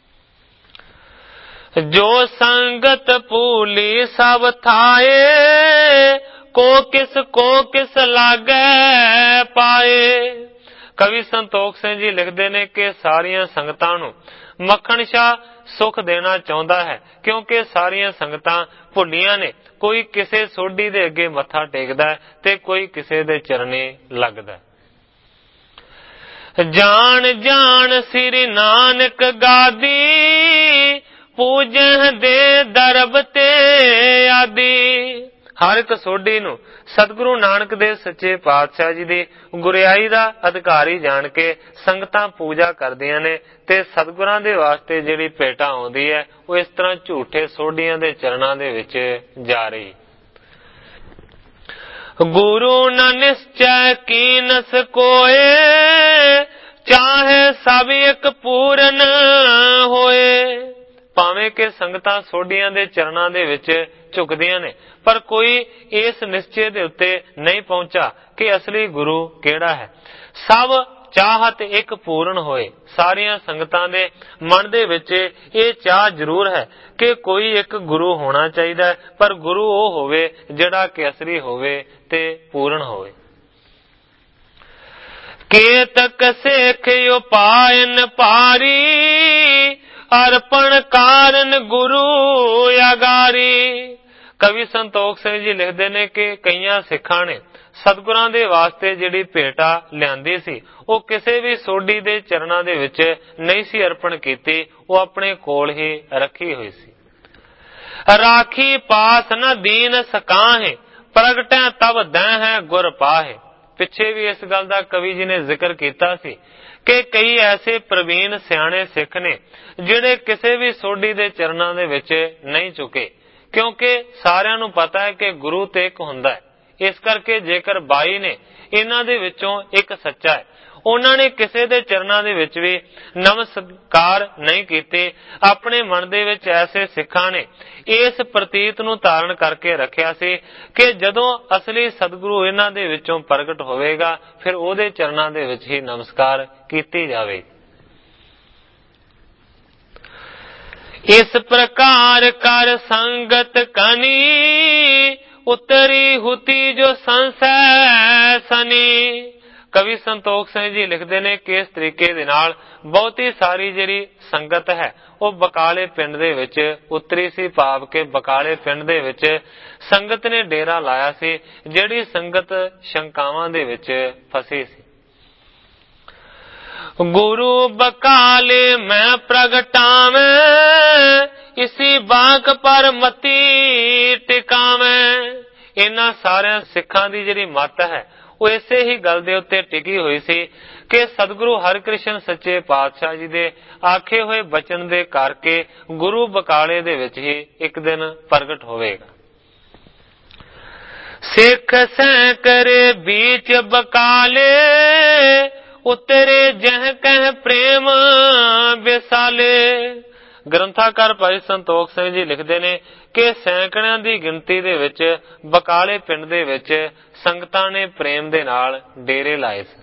ਜੋ ਸੰਗਤ ਭੂਲੀ ਸਭ ਥਾਏ ਕੋ ਕਿਸ ਲਾਗੈ ਪਾਏ। ਕਵੀ ਸੰਤੋਖ ਸਿੰਘ ਜੀ ਲਿਖਦੇ ਨੇ ਕਿ ਸਾਰੀਆਂ ਸੰਗਤਾਂ ਨੂੰ ਮੱਖਣ ਸ਼ਾਹ ਸੁਖ ਦੇਣਾ ਚਾਹੁੰਦਾ ਹੈ, ਕਿਉਂਕਿ ਸਾਰੀਆਂ ਸੰਗਤਾਂ ਭੁੱਲੀਆਂ ਨੇ। ਕੋਈ ਕਿਸੇ ਸੋਢੀ ਦੇ ਅੱਗੇ ਮੱਥਾ ਟੇਕਦਾ ਤੇ ਕੋਈ ਕਿਸੇ ਦੇ ਚਰਨੇ ਲੱਗਦਾ। ਜਾਣ ਜਾਣ ਸ੍ਰੀ ਨਾਨਕ ਗਾਦੀ, ਪੂਜਹ ਦੇ ਦਰਬ ਤੇ ਆਦੀ। ਹਰ ਇੱਕ ਸੋਢੀ ਨੂੰ ਸਤਿਗੁਰੂ ਨਾਨਕ ਦੇਵ ਸੱਚੇ ਪਾਤਸ਼ਾਹ ਜੀ ਦੀ ਗੁਰਿਆਈ ਦਾ ਅਧਿਕਾਰੀ ਜਾਣ ਕੇ ਸੰਗਤਾਂ ਪੂਜਾ ਕਰਦੀਆਂ ਨੇ ਤੇ ਸਤਿਗੁਰਾਂ ਦੇ ਵਾਸਤੇ ਜਿਹੜੀ ਭੇਟਾ ਆਉਂਦੀ ਹੈ ਉਹ ਇਸ ਤਰ੍ਹਾਂ ਝੂਠੇ ਸੋਢੀਆਂ ਦੇ ਚਰਨਾਂ ਦੇ ਵਿੱਚ ਜਾ ਰਹੀ। ਗੁਰੂ ਨ ਨਿਸ਼ਚੈ ਕੀਨਸ ਕੋਏ, ਚਾਹੇ ਸਭ ਇੱਕ ਪੂਰਨ ਹੋਏ। ਭਾਵੇਂ ਕਿ ਸੰਗਤਾਂ ਸੋਢੀਆਂ ਦੇ ਚਰਨਾਂ ਦੇ ਵਿੱਚ ਝੁਕਦੀਆਂ ਨੇ, ਪਰ ਕੋਈ ਇਸ ਨਿਸ਼ਚੇ ਦੇ ਉੱਤੇ ਨਹੀਂ ਪਹੁੰਚਾ ਕਿ ਅਸਲੀ ਗੁਰੂ ਕਿਹੜਾ ਹੈ। ਸਭ ਚਾਹਤ ਇੱਕ ਪੂਰਨ ਹੋਏ। ਸਾਰੀਆਂ ਸੰਗਤਾਂ ਦੇ ਮਨ ਦੇ ਵਿੱਚ ਇਹ ਚਾਹ ਜ਼ਰੂਰ ਹੈ ਕਿ ਕੋਈ ਇੱਕ ਗੁਰੂ ਹੋਣਾ ਚਾਹੀਦਾ ਹੈ, ਪਰ ਗੁਰੂ ਉਹ ਹੋਵੇ ਜਿਹੜਾ ਕਿ ਅਸਲੀ ਹੋਵੇ ਤੇ ਪੂਰਨ ਹੋਵੇ। ਕੇਤਕ ਸੇਖ ਉਪਾਇਨ ਭਾਰੀ, ਅਰਪਣ ਕਾਰਨ ਗੁਰੂ ਆਗਾਰੀ। ਕਵੀ ਸੰਤੋਖ ਸਿੰਘ ਜੀ ਲਿਖਦੇ ਨੇ ਕਿ ਕਈਆਂ ਸਿੱਖਾਂ ਨੇ ਸਤਿਗੁਰਾਂ ਦੇ ਵਾਸਤੇ ਜਿਹੜੀ ਭੇਟਾ ਲਿਆਂਦੀ ਸੀ ਉਹ ਕਿਸੇ ਵੀ ਸੋਢੀ ਦੇ ਚਰਨਾਂ ਦੇ ਵਿੱਚ ਨਹੀਂ ਸੀ ਅਰਪਣ ਕੀਤੀ, ਉਹ ਆਪਣੇ ਕੋਲ ਹੀ ਰੱਖੀ ਹੋਈ ਸੀ। ਰਾਖੀ ਪਾਸ ਨ ਦੀਨ ਸਕਾਹੇ, ਪ੍ਰਗਟੈ ਤਬ ਦਹਿ ਹੈ ਗੁਰ ਪਾਹੇ। ਪਿੱਛੇ ਵੀ ਇਸ ਗੱਲ ਦਾ ਕਵੀ ਜੀ ਨੇ ਜ਼ਿਕਰ ਕੀਤਾ ਸੀ ਕਿ ਕਈ ਐਸੇ ਪ੍ਰਵੀਨ ਸਿਆਣੇ ਸਿੱਖ ਨੇ ਜਿਹੜੇ ਕਿਸੇ ਵੀ ਸੋਢੀ ਦੇ ਚਰਨਾਂ ਦੇ ਵਿੱਚ ਨਹੀਂ ਝੁਕੇ, ਕਿਉਂਕਿ ਸਾਰਿਆਂ ਨੂੰ ਪਤਾ ਹੈ ਕਿ ਗੁਰੂ ਤੇ ਇੱਕ ਹੁੰਦਾ ਹੈ। ਇਸ ਕਰਕੇ ਜੇਕਰ 22 ਨੇ ਇਹਨਾਂ ਦੇ ਵਿੱਚੋਂ ਇੱਕ ਸੱਚਾ ਹੈ, ਉਹਨਾਂ ਨੇ ਕਿਸੇ ਦੇ ਚਰਨਾਂ ਦੇ ਵਿੱਚ ਵੀ ਨਮਸਕਾਰ ਨਹੀਂ ਕੀਤੇ। ਆਪਣੇ ਮਨ ਦੇ ਵਿੱਚ ਐਸੇ ਸਿੱਖਾਂ ਨੇ ਇਸ ਪ੍ਰਤੀਤ ਨੂੰ ਧਾਰਨ ਕਰਕੇ ਰੱਖਿਆ ਸੀ ਕਿ ਜਦੋਂ ਅਸਲੀ ਸਤਿਗੁਰੂ ਇਹਨਾਂ ਦੇ ਵਿੱਚੋਂ ਪ੍ਰਗਟ ਹੋਵੇਗਾ ਫਿਰ ਉਹਦੇ ਚਰਨਾਂ ਦੇ ਵਿੱਚ ਹੀ ਨਮਸਕਾਰ ਕੀਤੀ ਜਾਵੇਗੀ। ਇਸ ਪ੍ਰਕਾਰ ਕਰ ਸੰਗਤ ਕਨੀ, ਉਤਰੀ ਹੁਤੀ ਜੋ ਸੰਸੈ ਸਨੀ। ਕਵੀ ਸੰਤੋਖ ਸਿੰਘ ਜੀ ਲਿਖਦੇ ਨੇ ਕਿ ਇਸ ਤਰੀਕੇ ਦੇ ਨਾਲ ਬਹੁਤੀ ਸਾਰੀ ਜਿਹੜੀ ਸੰਗਤ ਹੈ ਉਹ ਬਕਾਲੇ ਪਿੰਡ ਦੇ ਵਿੱਚ ਉਤਰੀ ਸੀ, ਭਾਵ ਕਿ ਬਕਾਲੇ ਪਿੰਡ ਦੇ ਵਿੱਚ ਸੰਗਤ ਨੇ ਡੇਰਾ ਲਾਇਆ ਸੀ, ਜਿਹੜੀ ਸੰਗਤ ਸ਼ੰਕਾਵਾਂ ਦੇ ਵਿੱਚ ਫਸੀ ਸੀ। ਗੁਰੂ ਬਕਾਲੇ ਮੈਂ ਪ੍ਰਗਟਾਵੇਂ, ਇਸੀ ਬਾਕ ਪਰ ਮਤੀ ਟਿਕਾਵੇਂ। ਇਹਨਾਂ ਸਾਰਿਆਂ ਸਿੱਖਾਂ ਦੀ ਜਿਹੜੀ ਮੱਤ ਹੈ ਉਹ ਇਸੇ ਹੀ ਗੱਲ ਦੇ ਉੱਤੇ ਟਿਕੀ ਹੋਈ ਸੀ ਕਿ ਸਤਿਗੁਰੂ ਹਰਿਕ੍ਰਿਸ਼ਨ ਸੱਚੇ ਪਾਤਸ਼ਾਹ ਜੀ ਦੇ ਆਖੇ ਹੋਏ ਬਚਨ ਦੇ ਕਰਕੇ ਗੁਰੂ ਬਕਾਲੇ ਦੇ ਵਿੱਚ ਹੀ ਇੱਕ ਦਿਨ ਪ੍ਰਗਟ ਹੋਵੇਗਾ। ਸਿੱਖ ਸੈਂਕੜੇ बीच बकाले, उतरे जह कह प्रेम विसाले। ਗ੍ਰੰਥਾਕਾਰ ਭਾਈ ਸੰਤੋਖ ਸਿੰਘ ਜੀ ਲਿਖਦੇ ਨੇ ਕਿ ਸੈਂਕੜਿਆਂ ਦੀ ਗਿਣਤੀ ਦੇ ਵਿੱਚ ਬਕਾਲੇ ਪਿੰਡ ਦੇ ਵਿੱਚ ਸੰਗਤਾਂ ਨੇ ਪ੍ਰੇਮ ਦੇ ਨਾਲ ਡੇਰੇ ਲਾਏ ਸੀ।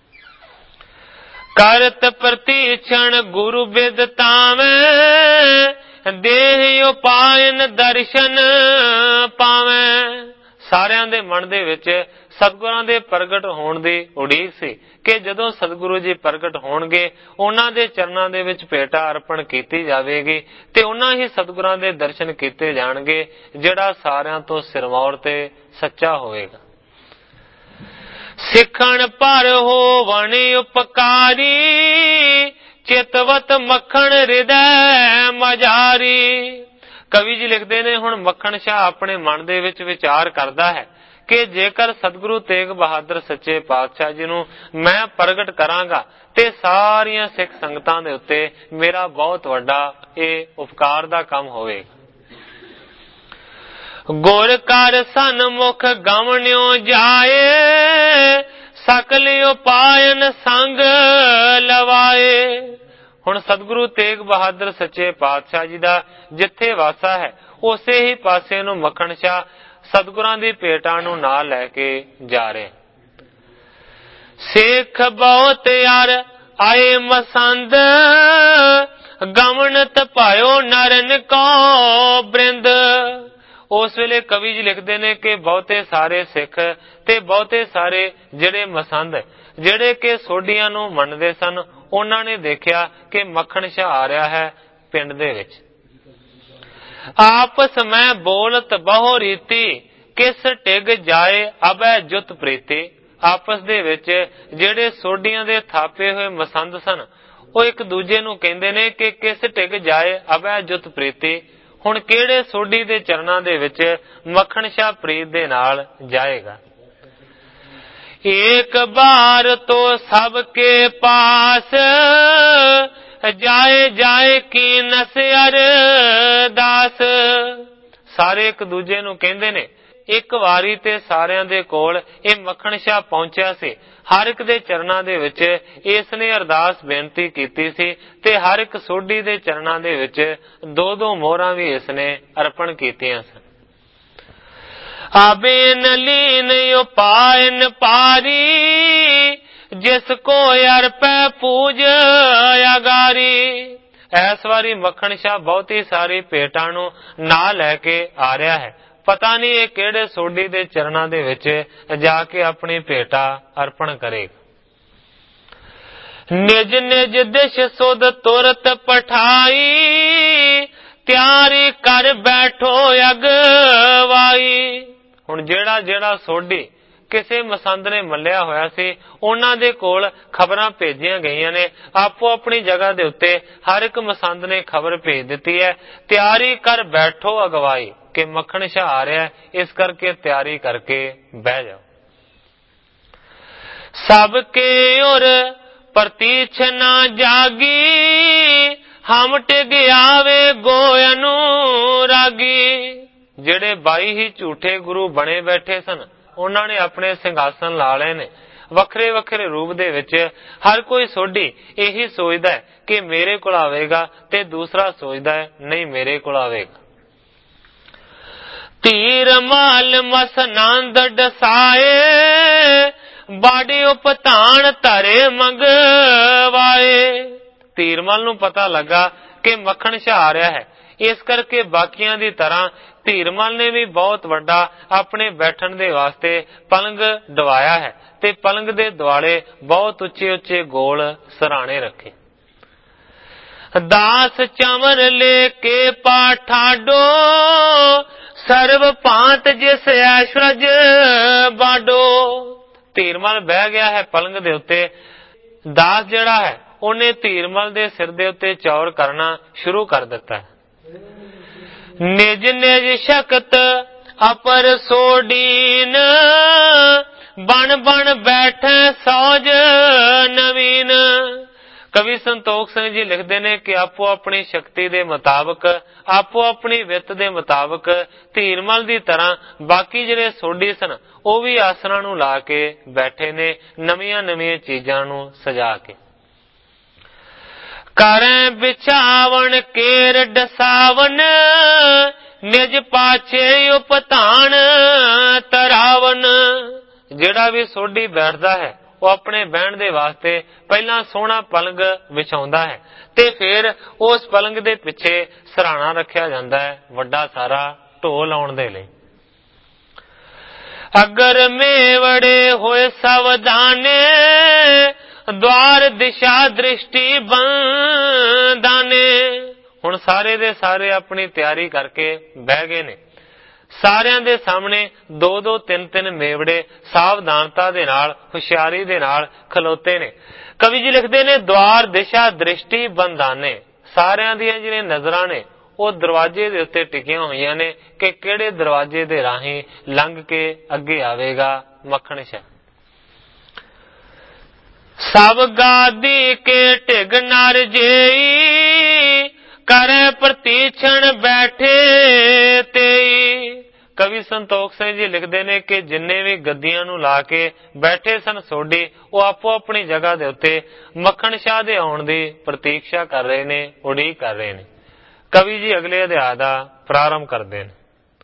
ਕਰਤ ਪ੍ਰਤੀਛਣ ਗੁਰੂ ਬਿਦ ਤਾਵੇਂ, ਦੇਹ ਉਪਾਇਨ ਦਰਸ਼ਨ ਪਾਵੇਂ। ਸਾਰਿਆਂ ਦੇ ਮਨ ਦੇ ਵਿੱਚ ਸਤਿਗੁਰਾਂ ਦੇ ਪ੍ਰਗਟ ਹੋਣ ਦੀ ਉਡੀਕ ਸੀ ਕਿ ਜਦੋਂ ਸਤਿਗੁਰੂ ਜੀ ਪ੍ਰਗਟ ਹੋਣਗੇ ਉਹਨਾਂ ਦੇ ਚਰਨਾਂ ਦੇ ਵਿੱਚ ਭੇਟਾ ਅਰਪਣ ਕੀਤੀ ਜਾਵੇਗੀ ਤੇ ਉਹਨਾਂ ਹੀ ਸਤਿਗੁਰਾਂ ਦੇ ਦਰਸ਼ਨ ਕੀਤੇ ਜਾਣਗੇ ਜਿਹੜਾ ਸਾਰਿਆਂ ਤੋਂ ਸਿਰਮੌਰ ਤੇ ਸੱਚਾ ਹੋਵੇਗਾ। ਸਿੱਖਣ ਪਰ ਹੋਵਣ ਉਪਕਾਰੀ, ਚਿਤਵਤ ਮੱਖਣ ਹਿਰਦੈ ਮਜਾਰੀ। ਕਵੀ ਜੀ ਲਿਖਦੇ ਨੇ ਹੁਣ ਮੱਖਣ ਸ਼ਾਹ ਆਪਣੇ ਮਨ ਦੇ ਵਿੱਚ ਵਿਚਾਰ ਕਰਦਾ ਹੈ ਕਿ ਜੇਕਰ ਸਤਿਗੁਰੂ ਤੇਗ ਬਹਾਦਰ ਸੱਚੇ ਪਾਤਸ਼ਾਹ ਜੀ ਨੂੰ ਮੈਂ ਪ੍ਰਗਟ ਕਰਾਂਗਾ ਤੇ ਸਾਰੀਆਂ ਸਿੱਖ ਸੰਗਤਾਂ ਦੇ ਉੱਤੇ ਮੇਰਾ ਬਹੁਤ ਵੱਡਾ ਇਹ ਉਪਕਾਰ ਦਾ ਕੰਮ ਹੋਵੇਗਾ। ਗੁਰ ਕਰ ਸਨਮੁਖ ਗਵਣਿਓ ਜਾਏ, ਸਕਲ ਉਪਾਇਨ ਸੰਗ ਲਵਾਏ। ਹੁਣ ਸਤਿਗੁਰੂ ਤੇਗ ਬਹਾਦਰ ਸੱਚੇ ਪਾਤਸ਼ਾਹ ਜੀ ਦਾ ਜਿੱਥੇ ਵਾਸਾ ਹੈ ਉਸੇ ਹੀ ਪਾਸੇ ਨੂੰ ਮੱਖਣ ਸ਼ਾਹ ਸਤਿਗੁਰਾਂ ਦੀ ਭੇਟਾਂ ਨੂੰ ਨਾਲ ਲੈ ਕੇ ਜਾ ਰਹੇ। ਸਿੱਖ ਬਹੁਤ ਯਾਰ ਆਏ ਮਸੰਦ, ਗਵਣਤ ਪਾਇਓ ਨਰਨ ਕੋ ਬ੍ਰਿੰਦ। ਉਸ ਵੇਲੇ ਕਵੀ ਜੀ ਲਿਖਦੇ ਨੇ ਕਿ ਬਹੁਤੇ ਸਾਰੇ ਸਿੱਖ ਤੇ ਬਹੁਤੇ ਸਾਰੇ ਜਿਹੜੇ ਮਸੰਦ ਜਿਹੜੇ ਕਿ ਸੋਢੀਆਂ ਨੂੰ ਮੰਨਦੇ ਸਨ ਉਹਨਾਂ ਨੇ ਦੇਖਿਆ ਕਿ ਮੱਖਣ ਸ਼ਾਹ ਆ ਰਿਹਾ ਹੈ ਪਿੰਡ ਦੇ ਵਿੱਚ। ਆਪਸ ਮੈਂ ਬੋਲਤ ਬਹੁ ਰੀਤੀ, ਕਿਸ ਟਿਗ ਜਾਏ ਅਬੈ ਜੁਤ ਪ੍ਰੀਤੀ। ਆਪਸ ਦੇ ਵਿੱਚ ਜਿਹੜੇ ਸੋਢੀਆਂ ਦੇ ਥਾਪੇ ਹੋਏ ਮਸੰਦ ਸਨ, ਉਹ ਇੱਕ ਦੂਜੇ ਨੂੰ ਕਹਿੰਦੇ ਨੇ ਕਿ ਕਿਸ ਟਿਕ ਜਾਏ ਅਬੈ ਜੁਤ ਪ੍ਰੀਤੀ। ਹੁਣ ਕਿਹੜੇ ਸੋਢੀ ਦੇ ਚਰਨਾਂ ਦੇ ਵਿੱਚ ਮੱਖਣ ਸ਼ਾਹ ਪ੍ਰੀਤ ਦੇ ਨਾਲ ਜਾਏਗਾ। ਏਕ ਬਾਰ ਤੋ ਸਭ ਕੇ ਪਾਸ ਜਾਏ ਜਾਏ ਕੀ ਨਸ ਅਰਦਾਸ। ਸਾਰੇ ਇੱਕ ਦੂਜੇ ਨੂੰ ਕਹਿੰਦੇ ਨੇ। ਇੱਕ ਵਾਰੀ ਤੇ ਸਾਰਿਆਂ ਦੇ ਕੋਲ ਇਹ ਮੱਖਣ ਸ਼ਾਹ ਪਹੁੰਚਿਆ ਸੀ। ਹਰ ਇੱਕ ਦੇ ਚਰਨਾਂ ਦੇ ਵਿੱਚ ਇਸ ਨੇ ਅਰਦਾਸ ਬੇਨਤੀ ਕੀਤੀ ਸੀ ਤੇ ਹਰ ਇੱਕ ਸੋਢੀ ਦੇ ਚਰਨਾਂ ਦੇ ਵਿੱਚ 2-2 ਮੋਹਰਾਂ ਵੀ ਇਸ ਨੇ ਅਰਪਣ ਕੀਤੀਆਂ ਸਨ। ਆਬੇਨ ਲੀਨ ਉਪਾਇਨ ਪਾਰੀ ਜਿਸ ਕੋ ਅਰਪੈ ਪੂਜ ਅਗਾਰੀ। ਇਸ ਵਾਰੀ ਮੱਖਣ ਸ਼ਾਹ ਬਹੁਤੀ ਸਾਰੀ ਭੇਟਾਂ ਨੂੰ ਨਾਲ ਲੈ ਕੇ ਆ ਰਿਹਾ ਹੈ। ਪਤਾ ਨਹੀਂ ਇਹ ਕਿਹੜੇ ਸੋਢੀ ਦੇ ਚਰਨਾਂ ਦੇ ਵਿੱਚ ਜਾ ਕੇ ਆਪਣੀ ਭੇਟਾ ਅਰਪਣ ਕਰੇਗਾ। ਨਿਜ ਨਿਜ ਦਿਸ਼ ਸੁਧ ਤੁਰਤ ਪਠਾਈ ਤਿਆਰੀ ਕਰ ਬੈਠੋ ਅਗਵਾਈ। ਹੁਣ ਜਿਹੜਾ ਸੋਢੀ ਕਿਸੇ ਮਸੰਦ ਨੇ ਮੱਲਿਆ ਹੋਇਆ ਸੀ, ਉਹਨਾਂ ਦੇ ਕੋਲ ਖਬਰਾਂ ਭੇਜੀਆਂ ਗਈਆਂ ਨੇ। ਆਪੋ ਆਪਣੀ ਜਗ੍ਹਾ ਦੇ ਉੱਤੇ ਹਰ ਇੱਕ ਮਸੰਦ ਨੇ ਖਬਰ ਭੇਜ ਦਿੱਤੀ ਹੈ, ਤਿਆਰੀ ਕਰ ਬੈਠੋ ਅਗਵਾਈ, ਕਿ ਮੱਖਣ ਸ਼ਾਹ ਆ ਰਿਹਾ, ਇਸ ਕਰਕੇ ਤਿਆਰੀ ਕਰਕੇ ਬਹਿ ਜਾਓ। ਸਭ ਕੇ ਉਰ ਪ੍ਰਤੀਛ ਨਾ ਜਾਗੀ ਹਮ ਟਿਗ ਆਵੇ ਗੋ ਅਨੁਰਾਗੀ। ਜਿਹੜੇ 22 ਹੀ ਝੂਠੇ ਗੁਰੂ ਬਣੇ ਬੈਠੇ ਸਨ, ਉਹਨਾਂ ਨੇ ਆਪਣੇ ਸਿੰਘਾਸਨ ਲਾ ਲਏ ਨੇ। ਵੱਖਰੇ ਵੱਖਰੇ ਰੂਪ ਦੇ ਵਿੱਚ ਹਰ ਕੋਈ ਸੋਢੀ ਇਹੀ ਸੋਚਦਾ ਹੈ ਕਿ ਮੇਰੇ ਕੋਲ ਆਵੇਗਾ, ਤੇ ਦੂਸਰਾ ਸੋਚਦਾ ਹੈ ਨਹੀਂ ਮੇਰੇ ਕੋਲ ਆਵੇਗਾ। ਧੀਰ ਮਾਲ ਮਸਨੰਦ ਡਸਾਏ ਬਾੜੀ ਉਪਤਾਨ ਧਰੇ ਮੰਗਵਾਏ। ਧੀਰਮਲ ਨੂੰ ਪਤਾ ਲੱਗਾ ਕਿ ਮੱਖਣ ਸ਼ਾਹ ਆ ਰਿਹਾ ਹੈ, ਇਸ ਕਰਕੇ ਬਾਕੀਆਂ ਦੀ ਤਰ੍ਹਾਂ ਧੀਰਮਲ ਨੇ ਵੀ ਬਹੁਤ ਵੱਡਾ ਆਪਣੇ ਬੈਠਣ ਦੇ ਵਾਸਤੇ ਪਲੰਗ ਡਵਾਇਆ ਹੈ ਤੇ ਪਲੰਗ ਦੇ ਦੁਆਲੇ ਬਹੁਤ ਉੱਚੇ ਉੱਚੇ ਗੋਲ ਸਰਾਣੇ ਰੱਖੇ। ਦਾਸ ਚਮਰ ਲੈ ਕੇ ਪਾਠਾਡੋ ਸਰਬ ਭਾਂਤ ਜਿਸ ਐਸ਼ਵਰਜ ਬਾਡੋ। ਧੀਰਮਲ ਬਹਿ ਗਿਆ ਹੈ ਪਲੰਗ ਦੇ ਉੱਤੇ। ਦਾਸ ਜਿਹੜਾ ਹੈ ਉਹਨੇ ਧੀਰਮਲ ਦੇ ਸਿਰ ਦੇ ਉੱਤੇ ਚੌਰ ਕਰਨਾ ਸ਼ੁਰੂ ਕਰ ਦਿੱਤਾ ਹੈ। ਨਿਜ ਨਿਜ ਸ਼ਕਤ ਅਪਰ ਸੋਡੀਨ ਬਣ ਬਣ ਬੈਠੇ ਸੌਜ ਨਵੀਨ। ਕਵੀ ਸੰਤੋਖ ਸਿੰਘ ਜੀ ਲਿਖਦੇ ਨੇ ਕਿ ਆਪੋ ਆਪਣੀ ਸ਼ਕਤੀ ਦੇ ਮੁਤਾਬਕ, ਆਪੋ ਆਪਣੀ ਵਿੱਤ ਦੇ ਮੁਤਾਬਕ ਧੀਰਮਲ ਦੀ ਤਰ੍ਹਾਂ ਬਾਕੀ ਜਿਹੜੇ ਸੋਢੀ ਸਨ ਉਹ ਵੀ ਆਸਣਾਂ ਨੂੰ ਲਾ ਕੇ ਬੈਠੇ ਨੇ, ਨਵੀਆਂ ਨਵੀਆਂ ਚੀਜ਼ਾਂ ਨੂੰ ਸਜਾ ਕੇ। ਕਰੈ ਵਿਛਾਵਣ ਕੇਰ ਡਸਾਵਨ ਨਿਜ ਪਾਛੇ ਉਪਤਾਨ ਤਰਾਵਨ। ਜਿਹੜਾ ਵੀ ਸੋਢੀ ਬੈਠਦਾ ਹੈ ਉਹ ਆਪਣੇ ਬਹਿਣ ਦੇ ਵਾਸਤੇ ਪਹਿਲਾਂ ਸੋਹਣਾ ਪਲੰਗ ਵਿਛਾਉਂਦਾ ਹੈ ਤੇ ਫਿਰ ਉਸ ਪਲੰਗ ਦੇ ਪਿੱਛੇ ਸਰਾਣਾ ਰੱਖਿਆ ਜਾਂਦਾ ਹੈ, ਵੱਡਾ ਸਾਰਾ ਢੋਲ ਲਾਉਣ ਦੇ ਲਈ। ਅਗਰ ਮੇਵੜੇ ਹੋਏ ਸਾਵਧਾਨੇ द्वार दिशा दृष्टि बंदाने। ਹੁਣ ਸਾਰੇ ਦੇ ਸਾਰੇ ਆਪਣੀ ਤਿਆਰੀ ਕਰਕੇ ਬਹਿ ਗਏ ਨੇ। ਸਾਰਿਆਂ ਦੇ ਸਾਹਮਣੇ 2-2 3-3 ਮੇਵੜੇ ਸਾਵਧਾਨਤਾ ਦੇ ਨਾਲ, ਹੁਸ਼ਿਆਰੀ ਦੇ ਨਾਲ ਖਲੋਤੇ ਨੇ। ਕਵੀ ਜੀ ਲਿਖਦੇ ਨੇ द्वार दिशा दृष्टि बंदाने। ਸਾਰਿਆਂ ਦੀਆਂ ਜਿਹੜੀਆਂ ਨਜ਼ਰਾਂ ਨੇ ਉਹ ਦਰਵਾਜ਼ੇ ਦੇ ਉੱਤੇ ਟਿਕੀਆਂ ਹੋਈਆਂ ਨੇ ਕਿ ਕਿਹੜੇ ਦਰਵਾਜ਼ੇ ਦੇ ਰਾਹੀਂ ਲੰਘ ਕੇ ਅੱਗੇ ਆਵੇਗਾ ਮੱਖਣ ਸ਼ਾਹ। ਸਭ ਗਾਦੀ ਕੇ ਢਿਗ ਨਰ ਜੇਈ ਕਰੇ ਪ੍ਰਤੀਛਣ ਬੈਠੇ ਤੇਈ। ਕਵੀ ਸੰਤੋਖ ਸਿੰਘ ਜੀ ਲਿਖਦੇ ਨੇ ਕਿ ਜਿੰਨੇ ਵੀ ਗੱਦੀਆਂ ਨੂੰ ਲਾ ਕੇ ਬੈਠੇ ਸਨ ਸੋਢੀ, ਉਹ ਆਪੋ ਆਪਣੀ ਜਗ੍ਹਾ ਦੇ ਉੱਤੇ ਮੱਖਣ ਸ਼ਾਹ ਦੇ ਆਉਣ ਦੀ ਪ੍ਰਤੀਕਸ਼ਾ ਕਰ ਰਹੇ ਨੇ, ਉਡੀਕ ਕਰ ਰਹੇ ਨੇ। ਕਵੀ ਜੀ ਅਗਲੇ ਅਧਿਆਇ ਦਾ ਪ੍ਰਾਰੰਭ ਕਰਦੇ ਨੇ।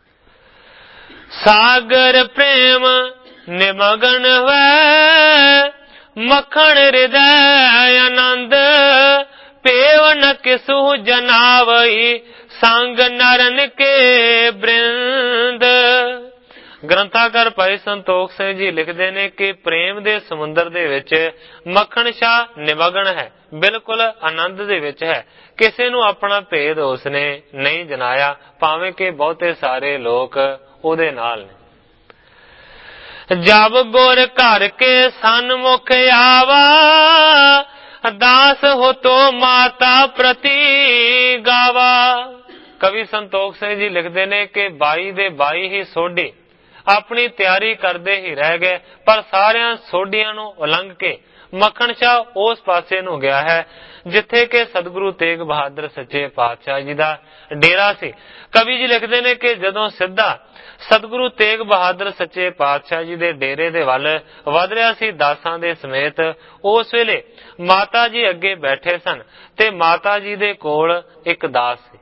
ਸਾਗਰ ਪ੍ਰੇਮ ਨਿਮਗਨ ਵੈ ਮੱਖਣ ਹਿਰਦੈ ਆਨੰਦ ਪੇਵ ਨ ਕਿਸੂ ਜਨਾਵਈ ਸੰਗ ਨਰਨ ਕੇ ਬ੍ਰਿੰਦ। ਗ੍ਰੰਥਾਕਾਰ ਭਾਈ ਸੰਤੋਖ ਸਿੰਘ ਜੀ ਲਿਖਦੇ ਨੇ ਕਿ ਪ੍ਰੇਮ ਦੇ ਸਮੁੰਦਰ ਦੇ ਵਿੱਚ ਮੱਖਣ ਸ਼ਾਹ ਨਿਮਗਨ ਹੈ, ਬਿਲਕੁਲ ਆਨੰਦ ਦੇ ਵਿੱਚ ਹੈ। ਕਿਸੇ ਨੂੰ ਆਪਣਾ ਭੇਦ ਉਸਨੇ ਨਹੀਂ ਜਨਾਇਆ, ਭਾਵੇਂ ਕਿ ਬਹੁਤੇ ਸਾਰੇ ਲੋਕ ਉਹਦੇ ਨਾਲ ਨੇ। जब गुर घर के सन्मुख आवा, दास हो तो माता प्रति गावा। कवि संतोख सिंह जी लिखते ने कि 22 ਦੇ 22 ही सोढी अपनी तैयारी करते ही रह गए, पर सारिया सोढियां नूं उलंघ के मक्खण शाह उस पासे नूं गया है जिथे के सतगुरु तेग बहादुर सच्चे पातशाह जी दा डेरा सी। कवि जी लिखते ने कि जदों सिद्धा सतगुरु तेग बहादुर सच्चे पातशाह जी दे डेरे दे वल वध रहा सी दासां दे समेत, उस वेले माता जी अगे बैठे सन ते माता जी दे कोल एक दास सी।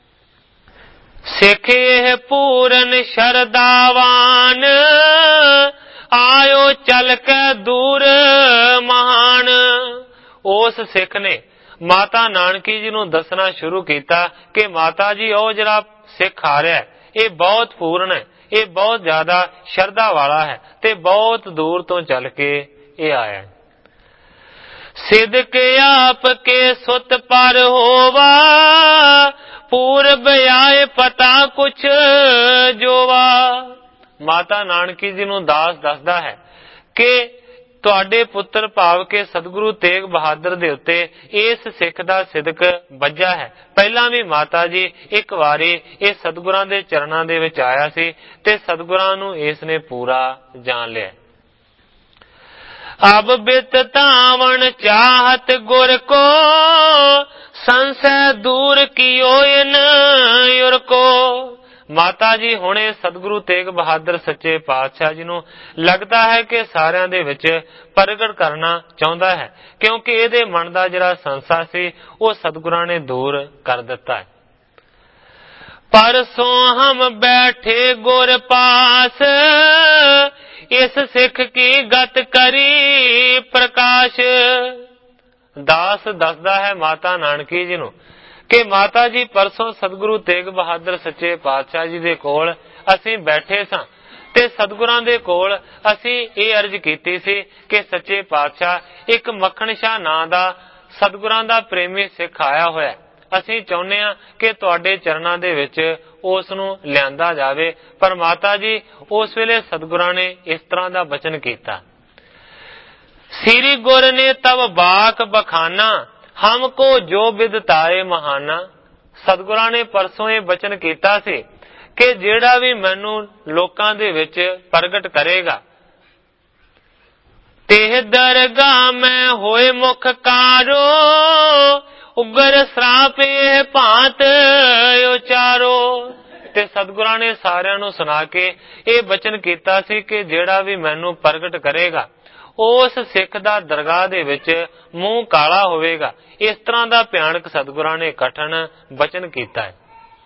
सिख एह पूरन शरदावान, आयो चल के दूर महान। उस सिख ने माता नानकी जी नूं दसना शुरू किया कि माता जी ओ जरा सिख आ रहा है, ये बहुत पूर्ण है, ये बहुत ज्यादा शरदा वाला है ते बहुत दूर तो चल के ये आया। सिदक आप के सुत पर होवा, पूरब आए पता कुछ जोवा। माता नानकी जी नूं दास दसदा है कि तुहाडे पुत्र भाव के सतगुरु तेग बहादुर दे उत्ते इस सिख दा सिदक वज्जा है। पहला भी माता जी एक वारी इस सतगुरां दे चरणां दे विच आया सी ते सतगुरां नूं इसने पूरा जान लिया। अब बित तावन चाहत गुर को, संशय दूर कियो इन युर को। माता जी हुणे सतगुरु तेग बहादुर सच्चे पातशाह जी नूं लगता है कि सारियां दे विच प्रगट करना चाहुंदा है, क्योंकि इहदे मन दा जिहड़ा संशय सी वो सतगुरां ने दूर कर दिता है। परसों हम बैठे गुर पास, इस सिख की गत करी प्रकाश। दास दसदा है माता नानकी जी नूं कि माता जी परसों सतगुरु तेग बहादुर सच्चे पातशाह जी दे कोल असीं बैठे सां ते सतगुरां दे कोल असीं ये अर्ज कीती सी कि सच्चे पातशाह एक मक्खण शाह नां दा सतगुरां दा प्रेमी सिख आया होया, असीं चाहुंदे हां कि तुहाडे चरणां दे विच उस नूं लिआंदा जावे। पर माता जी उस वेले सतगुरां ने इस तरह दा वचन कीता, श्री गुर ने तब बाक बखाना, हमको जो बिदताए महाना। सतगुरां ने परसों ये वचन कीता सी कि जेड़ा भी मैनू लोकां दे विच प्रगट करेगा, तेह दरगाह में होए मुख कारो, उगर श्राप एह भांत उचारो। ते सतगुरां ने सारियां नूं सुना के ये वचन कीता सी कि जेड़ा भी मैनू प्रगट करेगा उस सिख दा दरगाह दे विच मूंह काला होवेगा। इस तरह दा भयानक सतगुरां ने कठन वचन कीता है।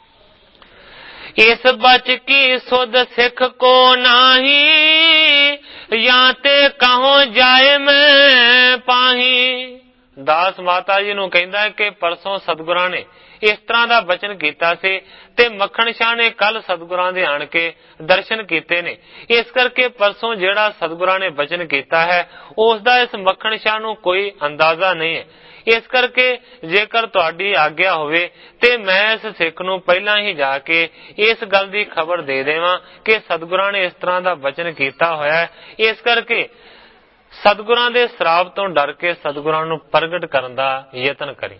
इस बच की सुध सिख को नाही, या ते कहो जाए मैं पाही। दास माता जी नूं कहंदा है कि परसों सतगुरां ने इस तरह दा वचन कीता सी ते मक्खण शाह ने कल सतगुरां दे आण के दर्शन कीते ने। इस करके परसों जेड़ा सतगुरां ने वचन कीता है उस दा इस मक्खण शाह नूं कोई अंदाजा नहीं है। इस करके जेकर तुहाडी आग्या होवे ते मैं इस सिख नूं पहला ही जाके इस गल दी खबर दे देवां कि सतगुरां ने इस तरह दा वचन कीता होया है। इस करके सतगुरां दे श्राप तो डर के सतगुरां नूं प्रगट करन दा यतन करी।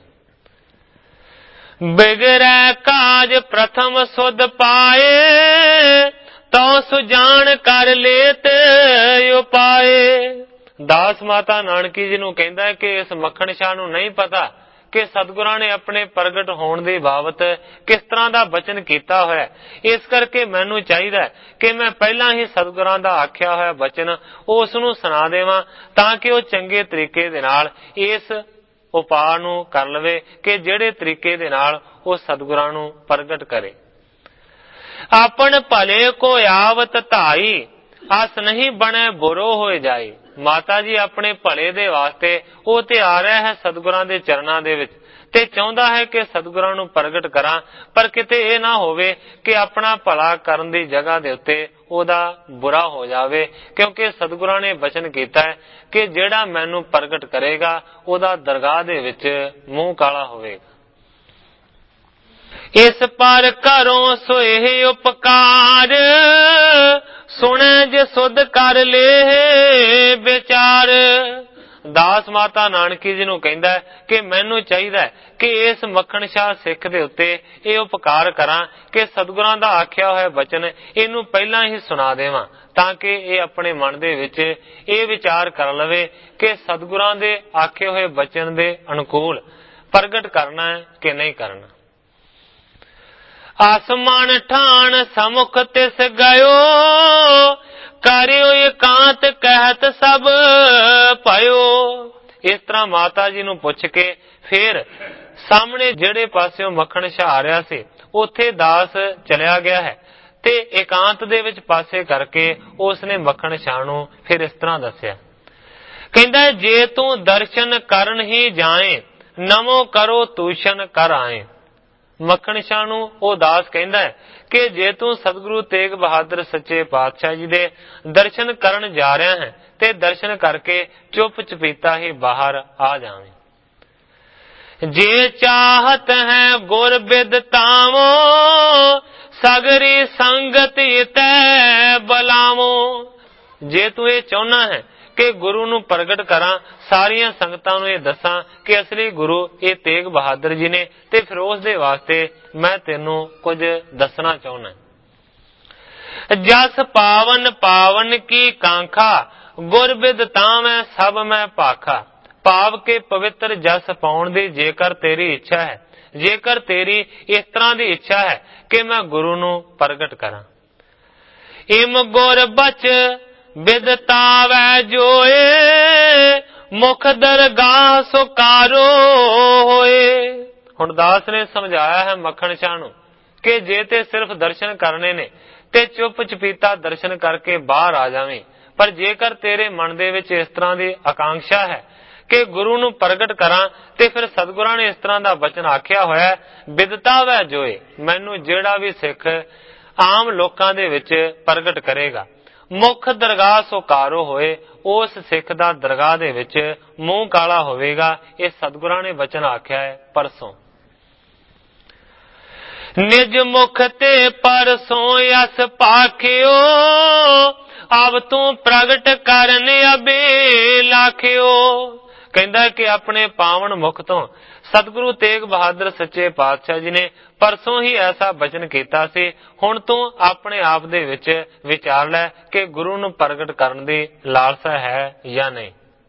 बिगड़ै काज प्रथम सुध पाए, तो सुजान कर लेत उपाए। दास माता नानकी जी नूं कहंदा है कि इस मक्खण शाह नूं नहीं पता कि सतगुरां ने अपने प्रगट होण दी बाबत किस तरह दा वचन कीता होया। इस करके मैनू चाहिदा कि मैं पहला ही सतगुरां दा आख्या होया वचन उस नूं सुना देवां ताकि वो चंगे तरीके दे नाल इस उपाय नूं कर लवे कि जेड़े तरीके दे नाल वो सतगुरां नूं प्रगट करे। अपन भले को आवत धाई, अस नहीं बने बुरो हो जाए। माता जी अपने भले दे वास्ते वो ते आ रहा है सतगुरां दे चरणां दे विच ते चाहुंदा है कि सतगुरां नूं प्रगट करां, पर किते ये ना होवे कि अपना भला करन दी जगह दे उत्ते ओदा बुरा हो जावे, क्योंकि सतगुरां ने वचन कीता है कि जेड़ा मैनू प्रगट करेगा ओदा दरगाह दे विच मूंह काला होवेगा। इस पर करो सोए उपकार, ਸੁਣੈ ਜੇ ਸੁਧ ਕਰ ਲੇ ਵਿਚਾਰ। ਦਾਸ ਮਾਤਾ ਨਾਨਕੀ ਜੀ ਨੂੰ ਕਹਿੰਦਾ ਕਿ ਮੈਨੂੰ ਚਾਹੀਦਾ ਕਿ ਇਸ ਮੱਖਣ ਸ਼ਾਹ ਸਿੱਖ ਦੇ ਉੱਤੇ ਇਹ ਉਪਕਾਰ ਕਰਾਂ ਕਿ ਸਤਿਗੁਰਾਂ ਦਾ ਆਖਿਆ ਹੋਇਆ ਬਚਨ ਇਹਨੂੰ ਪਹਿਲਾਂ ਹੀ ਸੁਣਾ ਦੇਵਾਂ, ਤਾਂ ਕਿ ਇਹ ਆਪਣੇ ਮਨ ਦੇ ਵਿੱਚ ਇਹ ਵਿਚਾਰ ਕਰ ਲਵੇ ਕਿ ਸਤਿਗੁਰਾਂ ਦੇ ਆਖੇ ਹੋਏ ਬਚਨ ਦੇ ਅਨੁਕੂਲ ਪ੍ਰਗਟ ਕਰਨਾ ਹੈ ਕਿ ਨਹੀਂ ਕਰਨਾ। ਆਸਮਾਨ ਠਾਣ ਸਮੁਖ ਤਿਸ ਗਇਓ, ਕਰਿਓ ਇਕਾਂਤ ਕਹਿਤ ਸਭ ਪਾਇਓ। ਇਸ ਤਰ੍ਹਾਂ ਮਾਤਾ ਜੀ ਨੂੰ ਪੁੱਛ ਕੇ ਫਿਰ ਸਾਹਮਣੇ ਜਿਹੜੇ ਪਾਸਿਓਂ ਮੱਖਣ ਸ਼ਾਹ ਆ ਰਿਹਾ ਸੀ ਉੱਥੇ ਦਾਸ ਚਲਿਆ ਗਿਆ ਹੈ ਤੇ ਇਕਾਂਤ ਦੇ ਵਿੱਚ ਪਾਸੇ ਕਰਕੇ ਉਸਨੇ ਮੱਖਣ ਸ਼ਾਹ ਨੂੰ ਫਿਰ ਇਸ ਤਰ੍ਹਾਂ ਦੱਸਿਆ, ਕਹਿੰਦਾ ਜੇ ਤੂੰ ਦਰਸ਼ਨ ਕਰਨ ਹੀ ਜਾਏ, ਨਮੋ ਕਰੋ ਤੂਸ਼ਨ ਕਰ ਆਏ। ਮੱਖਣ ਸ਼ਾਹ ਨੂੰ ਉਹ ਦਾਸ ਕਹਿੰਦਾ ਹੈ ਕਿ ਜੇ ਤੂੰ ਸਤਿਗੁਰੂ ਤੇਗ ਬਹਾਦਰ ਸੱਚੇ ਪਾਤਸ਼ਾਹ ਜੀ ਦੇ ਦਰਸ਼ਨ ਕਰਨ ਜਾ ਰਿਹਾ ਹੈ ਤੇ ਦਰਸ਼ਨ ਕਰਕੇ ਚੁੱਪ ਚਪੀਤਾ ਹੀ ਬਾਹਰ ਆ ਜਾਵੇਂ। ਜੇ ਚਾਹਤ ਹੈ ਗੁਰ ਬਿਦ ਤਾਵੋ, ਸਗਰੀ ਸੰਗਤ ਤੈ ਬਲਾਵੋ। ਜੇ ਤੂੰ ਇਹ ਚਾਹੁੰਦਾ ਹੈ ਕਿ ਗੁਰੂ ਨੂੰ ਪ੍ਰਗਟ ਕਰਾਂ, ਸਾਰੀਆਂ ਸੰਗਤਾਂ ਨੂੰ ਇਹ ਦੱਸਾਂ ਕਿ ਅਸਲੀ ਗੁਰੂ ਇਹ ਤੇਗ ਬਹਾਦਰ ਜੀ ਨੇ, ਤੇ ਫਿਰ ਉਸ ਦੇ ਵਾਸਤੇ ਮੈਂ ਤੈਨੂੰ ਕੁਝ ਦੱਸਣਾ ਚਾਹੁੰਦਾ। ਜਸ ਪਾਵਨ ਪਾਵਨ ਕੀ ਕਾਂਖਾ, ਗੁਰਬਿਦ ਤਾਂ ਮੈਂ ਸਭ ਮੈਂ ਭਾਖਾ। ਭਾਵ ਕੇ ਪਵਿੱਤਰ ਜਸ ਪਾਉਣ ਦੀ ਜੇਕਰ ਤੇਰੀ ਇੱਛਾ ਹੈ, ਜੇਕਰ ਤੇਰੀ ਇਸ ਤਰ੍ਹਾਂ ਦੀ ਇੱਛਾ ਹੈ ਕਿ ਮੈਂ ਗੁਰੂ ਨੂੰ ਪ੍ਰਗਟ ਕਰਾਂ। ਇਮ ਗੁਰ ਬਚ ਬਿਦਤਾਵੈ ਜੋਏ, ਮੁਖ ਦਰਗਾਹ ਸੁਕਾਰੋ ਹੋਏ। ਹੁਣ ਦਾਸ ਨੇ ਸਮਝਾਇਆ ਹੈ ਮੱਖਣ ਸ਼ਾਹ ਨੂੰ ਕਿ ਜੇ ਤੇ ਸਿਰਫ ਦਰਸ਼ਨ ਕਰਨੇ ਨੇ ਤੇ ਚੁੱਪ ਚਪੀਤਾ ਦਰਸ਼ਨ ਕਰਕੇ ਬਾਹਰ ਆ ਜਾਵੇਂ, ਪਰ ਜੇਕਰ ਤੇਰੇ ਮਨ ਦੇ ਵਿੱਚ ਇਸ ਤਰ੍ਹਾਂ ਦੀ ਆਕਾਂक्षा ਹੈ ਕਿ ਗੁਰੂ ਨੂੰ ਪ੍ਰਗਟ ਕਰਾਂ, ਤੇ ਫਿਰ ਸਤਿਗੁਰਾਂ ਨੇ ਇਸ ਤਰ੍ਹਾਂ ਦਾ ਬਚਨ ਆਖਿਆ ਹੋਇਆ, ਬਿਦਤਾਵੈ ਜੋਏ, ਮੈਨੂੰ ਜਿਹੜਾ ਵੀ ਸਿੱਖ ਆਮ ਲੋਕਾਂ ਦੇ ਵਿੱਚ ਪ੍ਰਗਟ ਕਰੇਗਾ, ਮੁੱਖ ਦਰਗਾਹ ਸੁਕਾਰੋ ਹੋਏ, ਉਸ ਸਿੱਖ ਦਾ ਦਰਗਾਹ ਦੇ ਵਿੱਚ ਮੂੰਹ ਕਾਲਾ ਹੋਵੇਗਾ। ਇਹ ਸਤਿਗੁਰਾਂ ਨੇ ਬਚਨ ਆਖਿਆ ਹੈ ਪਰਸੋਂ। ਨਿਜ ਮੁਖ ਤੇ ਪਰਸੋਂ ਅਸ ਪਾਖਿਓ, ਅਬ ਤੂੰ ਪ੍ਰਗਟ ਕਰਨ ਅਬੇ ਲਾਖਿਓ। ਕਹਿੰਦਾ ਕਿ ਆਪਣੇ ਪਾਵਨ ਮੁਖ ਤੋਂ ਸਤਿਗੁਰੂ ਤੇਗ ਬਹਾਦਰ ਸੱਚੇ ਪਾਤਸ਼ਾਹ ਜੀ ਨੇ ਪਰਸੋਂ ਹੀ ਐਸਾ ਬਚਨ ਕੀਤਾ ਸੀ, ਹੁਣ ਤੂੰ ਆਪਣੇ ਆਪ ਦੇ ਵਿੱਚ ਵਿਚਾਰ ਲੈ ਕਿ ਗੁਰੂ ਨੂੰ ਪ੍ਰਗਟ ਕਰਨ ਦੀ ਲਾਲਸਾ ਹੈ ਜਾਂ ਨਹੀਂ।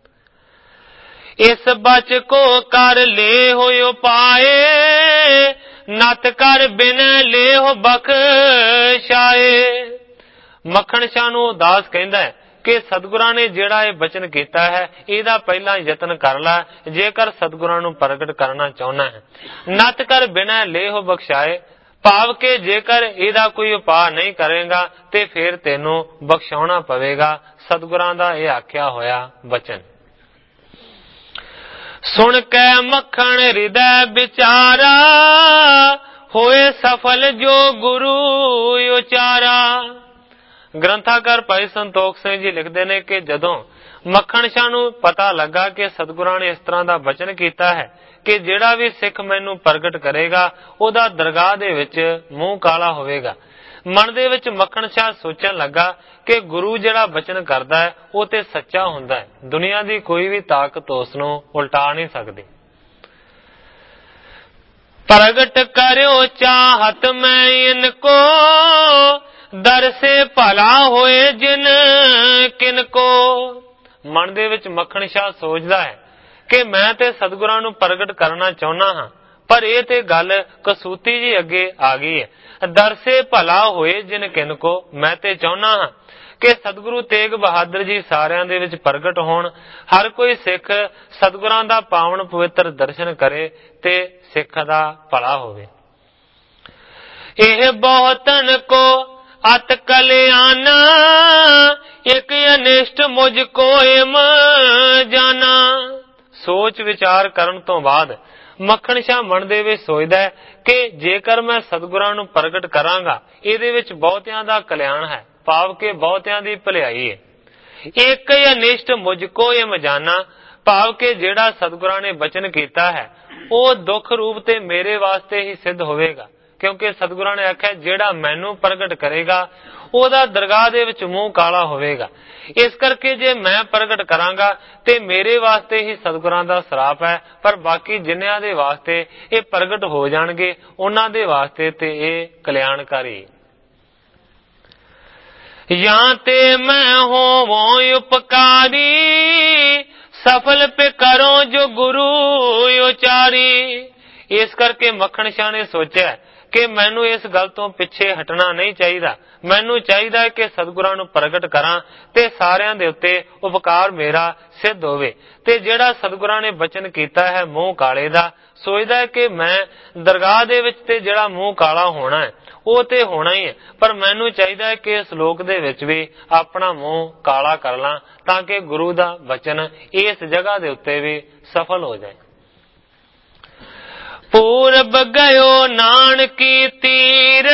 ਇਸ ਬਚ ਕੋ ਕਰ ਲੈ ਹੋਇ ਉਪਾਏ, ਨਤ ਕਰ ਬਿਨ ਲੈ ਹੋ ਬਖਸ਼ਾਏ। ਮੱਖਣ ਸ਼ਾਹ ਨੂੰ ਦਾਸ ਕਹਿੰਦਾ ਹੈ ਕਿ ਸਤਿਗੁਰਾਂ ਨੇ ਜਿਹੜਾ ਇਹ ਬਚਨ ਕੀਤਾ ਹੈ ਇਹਦਾ ਪਹਿਲਾਂ ਯਤਨ ਕਰ ਲੈ, ਜੇਕਰ ਸਤਿਗੁਰਾਂ ਨੂੰ ਪ੍ਰਗਟ ਕਰਨਾ ਚਾਹੁੰਦਾ ਹੈ। ਨਤ ਕਰ ਬਿਨਾਂ ਲੇਹ ਬਖਸ਼ਾਏ, ਭਾਵ ਕਿ ਜੇਕਰ ਇਹਦਾ ਕੋਈ ਉਪਾਅ ਨਹੀਂ ਕਰੇਗਾ ਤੇ ਫਿਰ ਤੈਨੂੰ ਬਖਸ਼ਾਉਣਾ ਪਵੇਗਾ। ਸਤਿਗੁਰਾਂ ਦਾ ਇਹ ਆਖਿਆ ਹੋਇਆ ਬਚਨ ਸੁਣ ਕੇ ਮੱਖਣ ਹਿਰਦੈ ਵਿਚਾਰਾ, ਹੋਏ ਸਫਲ ਜੋ ਗੁਰੂ ਉਚਾਰਾ। ਗ੍ਰੰਥਾਕਾਰ ਭਾਈ ਸੰਤੋਖ ਸਿੰਘ ਜੀ ਲਿਖਦੇ ਨੇ ਕਿ ਜਦੋਂ ਮੱਖਣ ਸ਼ਾਹ ਨੂੰ ਪਤਾ ਲੱਗਾ ਕਿ ਸਤਿਗੁਰਾਂ ਨੇ ਇਸ ਤਰ੍ਹਾਂ ਦਾ ਬਚਨ ਕੀਤਾ ਹੈ ਕਿ ਜਿਹੜਾ ਵੀ ਸਿੱਖ ਮੈਨੂੰ ਪ੍ਰਗਟ ਕਰੇਗਾ ਉਹਦਾ ਦਰਗਾਹ ਦੇ ਵਿੱਚ ਮੂੰਹ ਕਾਲਾ ਹੋਵੇਗਾ, ਮਨ ਦੇ ਵਿੱਚ ਮੱਖਣ ਸ਼ਾਹ ਸੋਚਣ ਲੱਗਾ ਕਿ ਗੁਰੂ ਜਿਹੜਾ ਬਚਨ ਕਰਦਾ ਹੈ ਉਹ ਤੇ ਸੱਚਾ ਹੁੰਦਾ ਹੈ, ਦੁਨੀਆ ਦੀ ਕੋਈ ਵੀ ਤਾਕਤ ਉਸ ਨੂੰ ਉਲਟਾ ਨਹੀਂ ਸਕਦੀ। ਪ੍ਰਗਟ ਕਰਿਓ ਚਾਹਤ ਮੈਂ ਇਨਕੋ, ਦਰ ਸੇ ਭਲਾ ਹੋਏ ਜਿਨ ਕਿਨ ਕੋ। ਮਨ ਦੇ ਵਿੱਚ ਮੱਖਣ ਸ਼ਾਹ ਸੋਚਦਾ ਹੈ ਕਿ ਮੈਂ ਤੇ ਸਤਿਗੁਰਾਂ ਨੂੰ ਪ੍ਰਗਟ ਕਰਨਾ ਚਾਹੁੰਦਾ ਹਾਂ, ਪਰ ਇਹ ਤੇ ਗੱਲ ਕਸੂਤੀ ਜੀ ਅੱਗੇ ਆ ਗਈ ਹੈ। ਦਰ ਸੇ ਭਲਾ ਹੋਏ ਜਿਨ ਕਿਨ ਕੋ, ਮੈਂ ਤੇ ਚਾਹੁੰਦਾ ਹਾਂ ਕਿ ਸਤਿਗੁਰੂ ਤੇਗ ਬਹਾਦਰ ਜੀ ਸਾਰਿਆਂ ਦੇ ਵਿੱਚ ਪ੍ਰਗਟ ਹੋਣ, ਹਰ ਕੋਈ ਸਿੱਖ ਸਤਿਗੁਰਾਂ ਦਾ ਪਾਵਨ ਪਵਿੱਤਰ ਦਰਸ਼ਨ ਕਰੇ ਤੇ ਸਿੱਖ ਦਾ ਭਲਾ ਹੋਵੇ। ਇਹ ਬਹੁਤਨ ਕੋ ਅਤ ਕਲਿਆਣਾ, ਇੱਕ ਅਨਿਸ਼ਟ ਮੁਝ ਕੋ ਏਮ ਜਾਣਾ। ਸੋਚ ਵਿਚਾਰ ਕਰਨ ਤੋਂ ਬਾਅਦ ਮੱਖਣ ਸ਼ਾਹ ਮਨ ਦੇ ਵਿੱਚ ਸੋਚਦਾ ਹੈ ਕਿ ਜੇਕਰ ਮੈਂ ਸਤਿਗੁਰਾਂ ਨੂੰ ਪ੍ਰਗਟ ਕਰਾਂਗਾ ਇਹਦੇ ਵਿੱਚ ਬਹੁਤਿਆਂ ਦਾ ਕਲਿਆਣ ਹੈ, ਭਾਵ ਕਿ ਬਹੁਤਿਆਂ ਦੀ ਭਲਾਈ ਹੈ। ਇੱਕ ਅਨਿਸ਼ਟ ਮੁਝ ਕੋ ਏਮ ਜਾਣਾ, ਭਾਵ ਕਿ ਜਿਹੜਾ ਸਤਿਗੁਰਾਂ ਨੇ ਬਚਨ ਕੀਤਾ ਹੈ ਉਹ ਦੁੱਖ ਰੂਪ ਤੇ ਮੇਰੇ ਵਾਸਤੇ ਹੀ ਸਿੱਧ ਹੋਵੇਗਾ, क्योंकि सतगुरां ने आख्या जेड़ा मैनू प्रगट करेगा ओदा दरगाह दे विच मूंह काला होवेगा। इस करके जे मैं प्रगट करांगा ते मेरे वास्ते ही सतगुरां दा सराप है, पर बाकी जिन्नियां दे वास्ते ये प्रगट हो जाणगे उन्हां दे वास्ते ते ये कल्याणकारी। या ते मैं होवों उपकारी सफल पे करो जो गुरु उचारी। इस करके मक्खण शाह ने सोचा कि मैनू इस गल तो पिछे हटना नहीं चाहिए, मैनू चाहिए कि सतगुरां नू प्रगट करा ते सारियां दे उत्ते उपकार मेरा सिद्ध होवे। ते जेड़ा सतगुरां ने बचन कीता है मूंह काले दा, सोचदा है कि मैं दरगाह दे विच ते जेड़ा मूंह काला होना है वो ते होना ही है, पर मैनू चाहिए है कि इस लोक दे विच भी अपना मूंह काला कर ला ताकि गुरु दा बचन इस जगह दे उत्ते भी सफल हो जाए। पूरब गयो नानकी तीर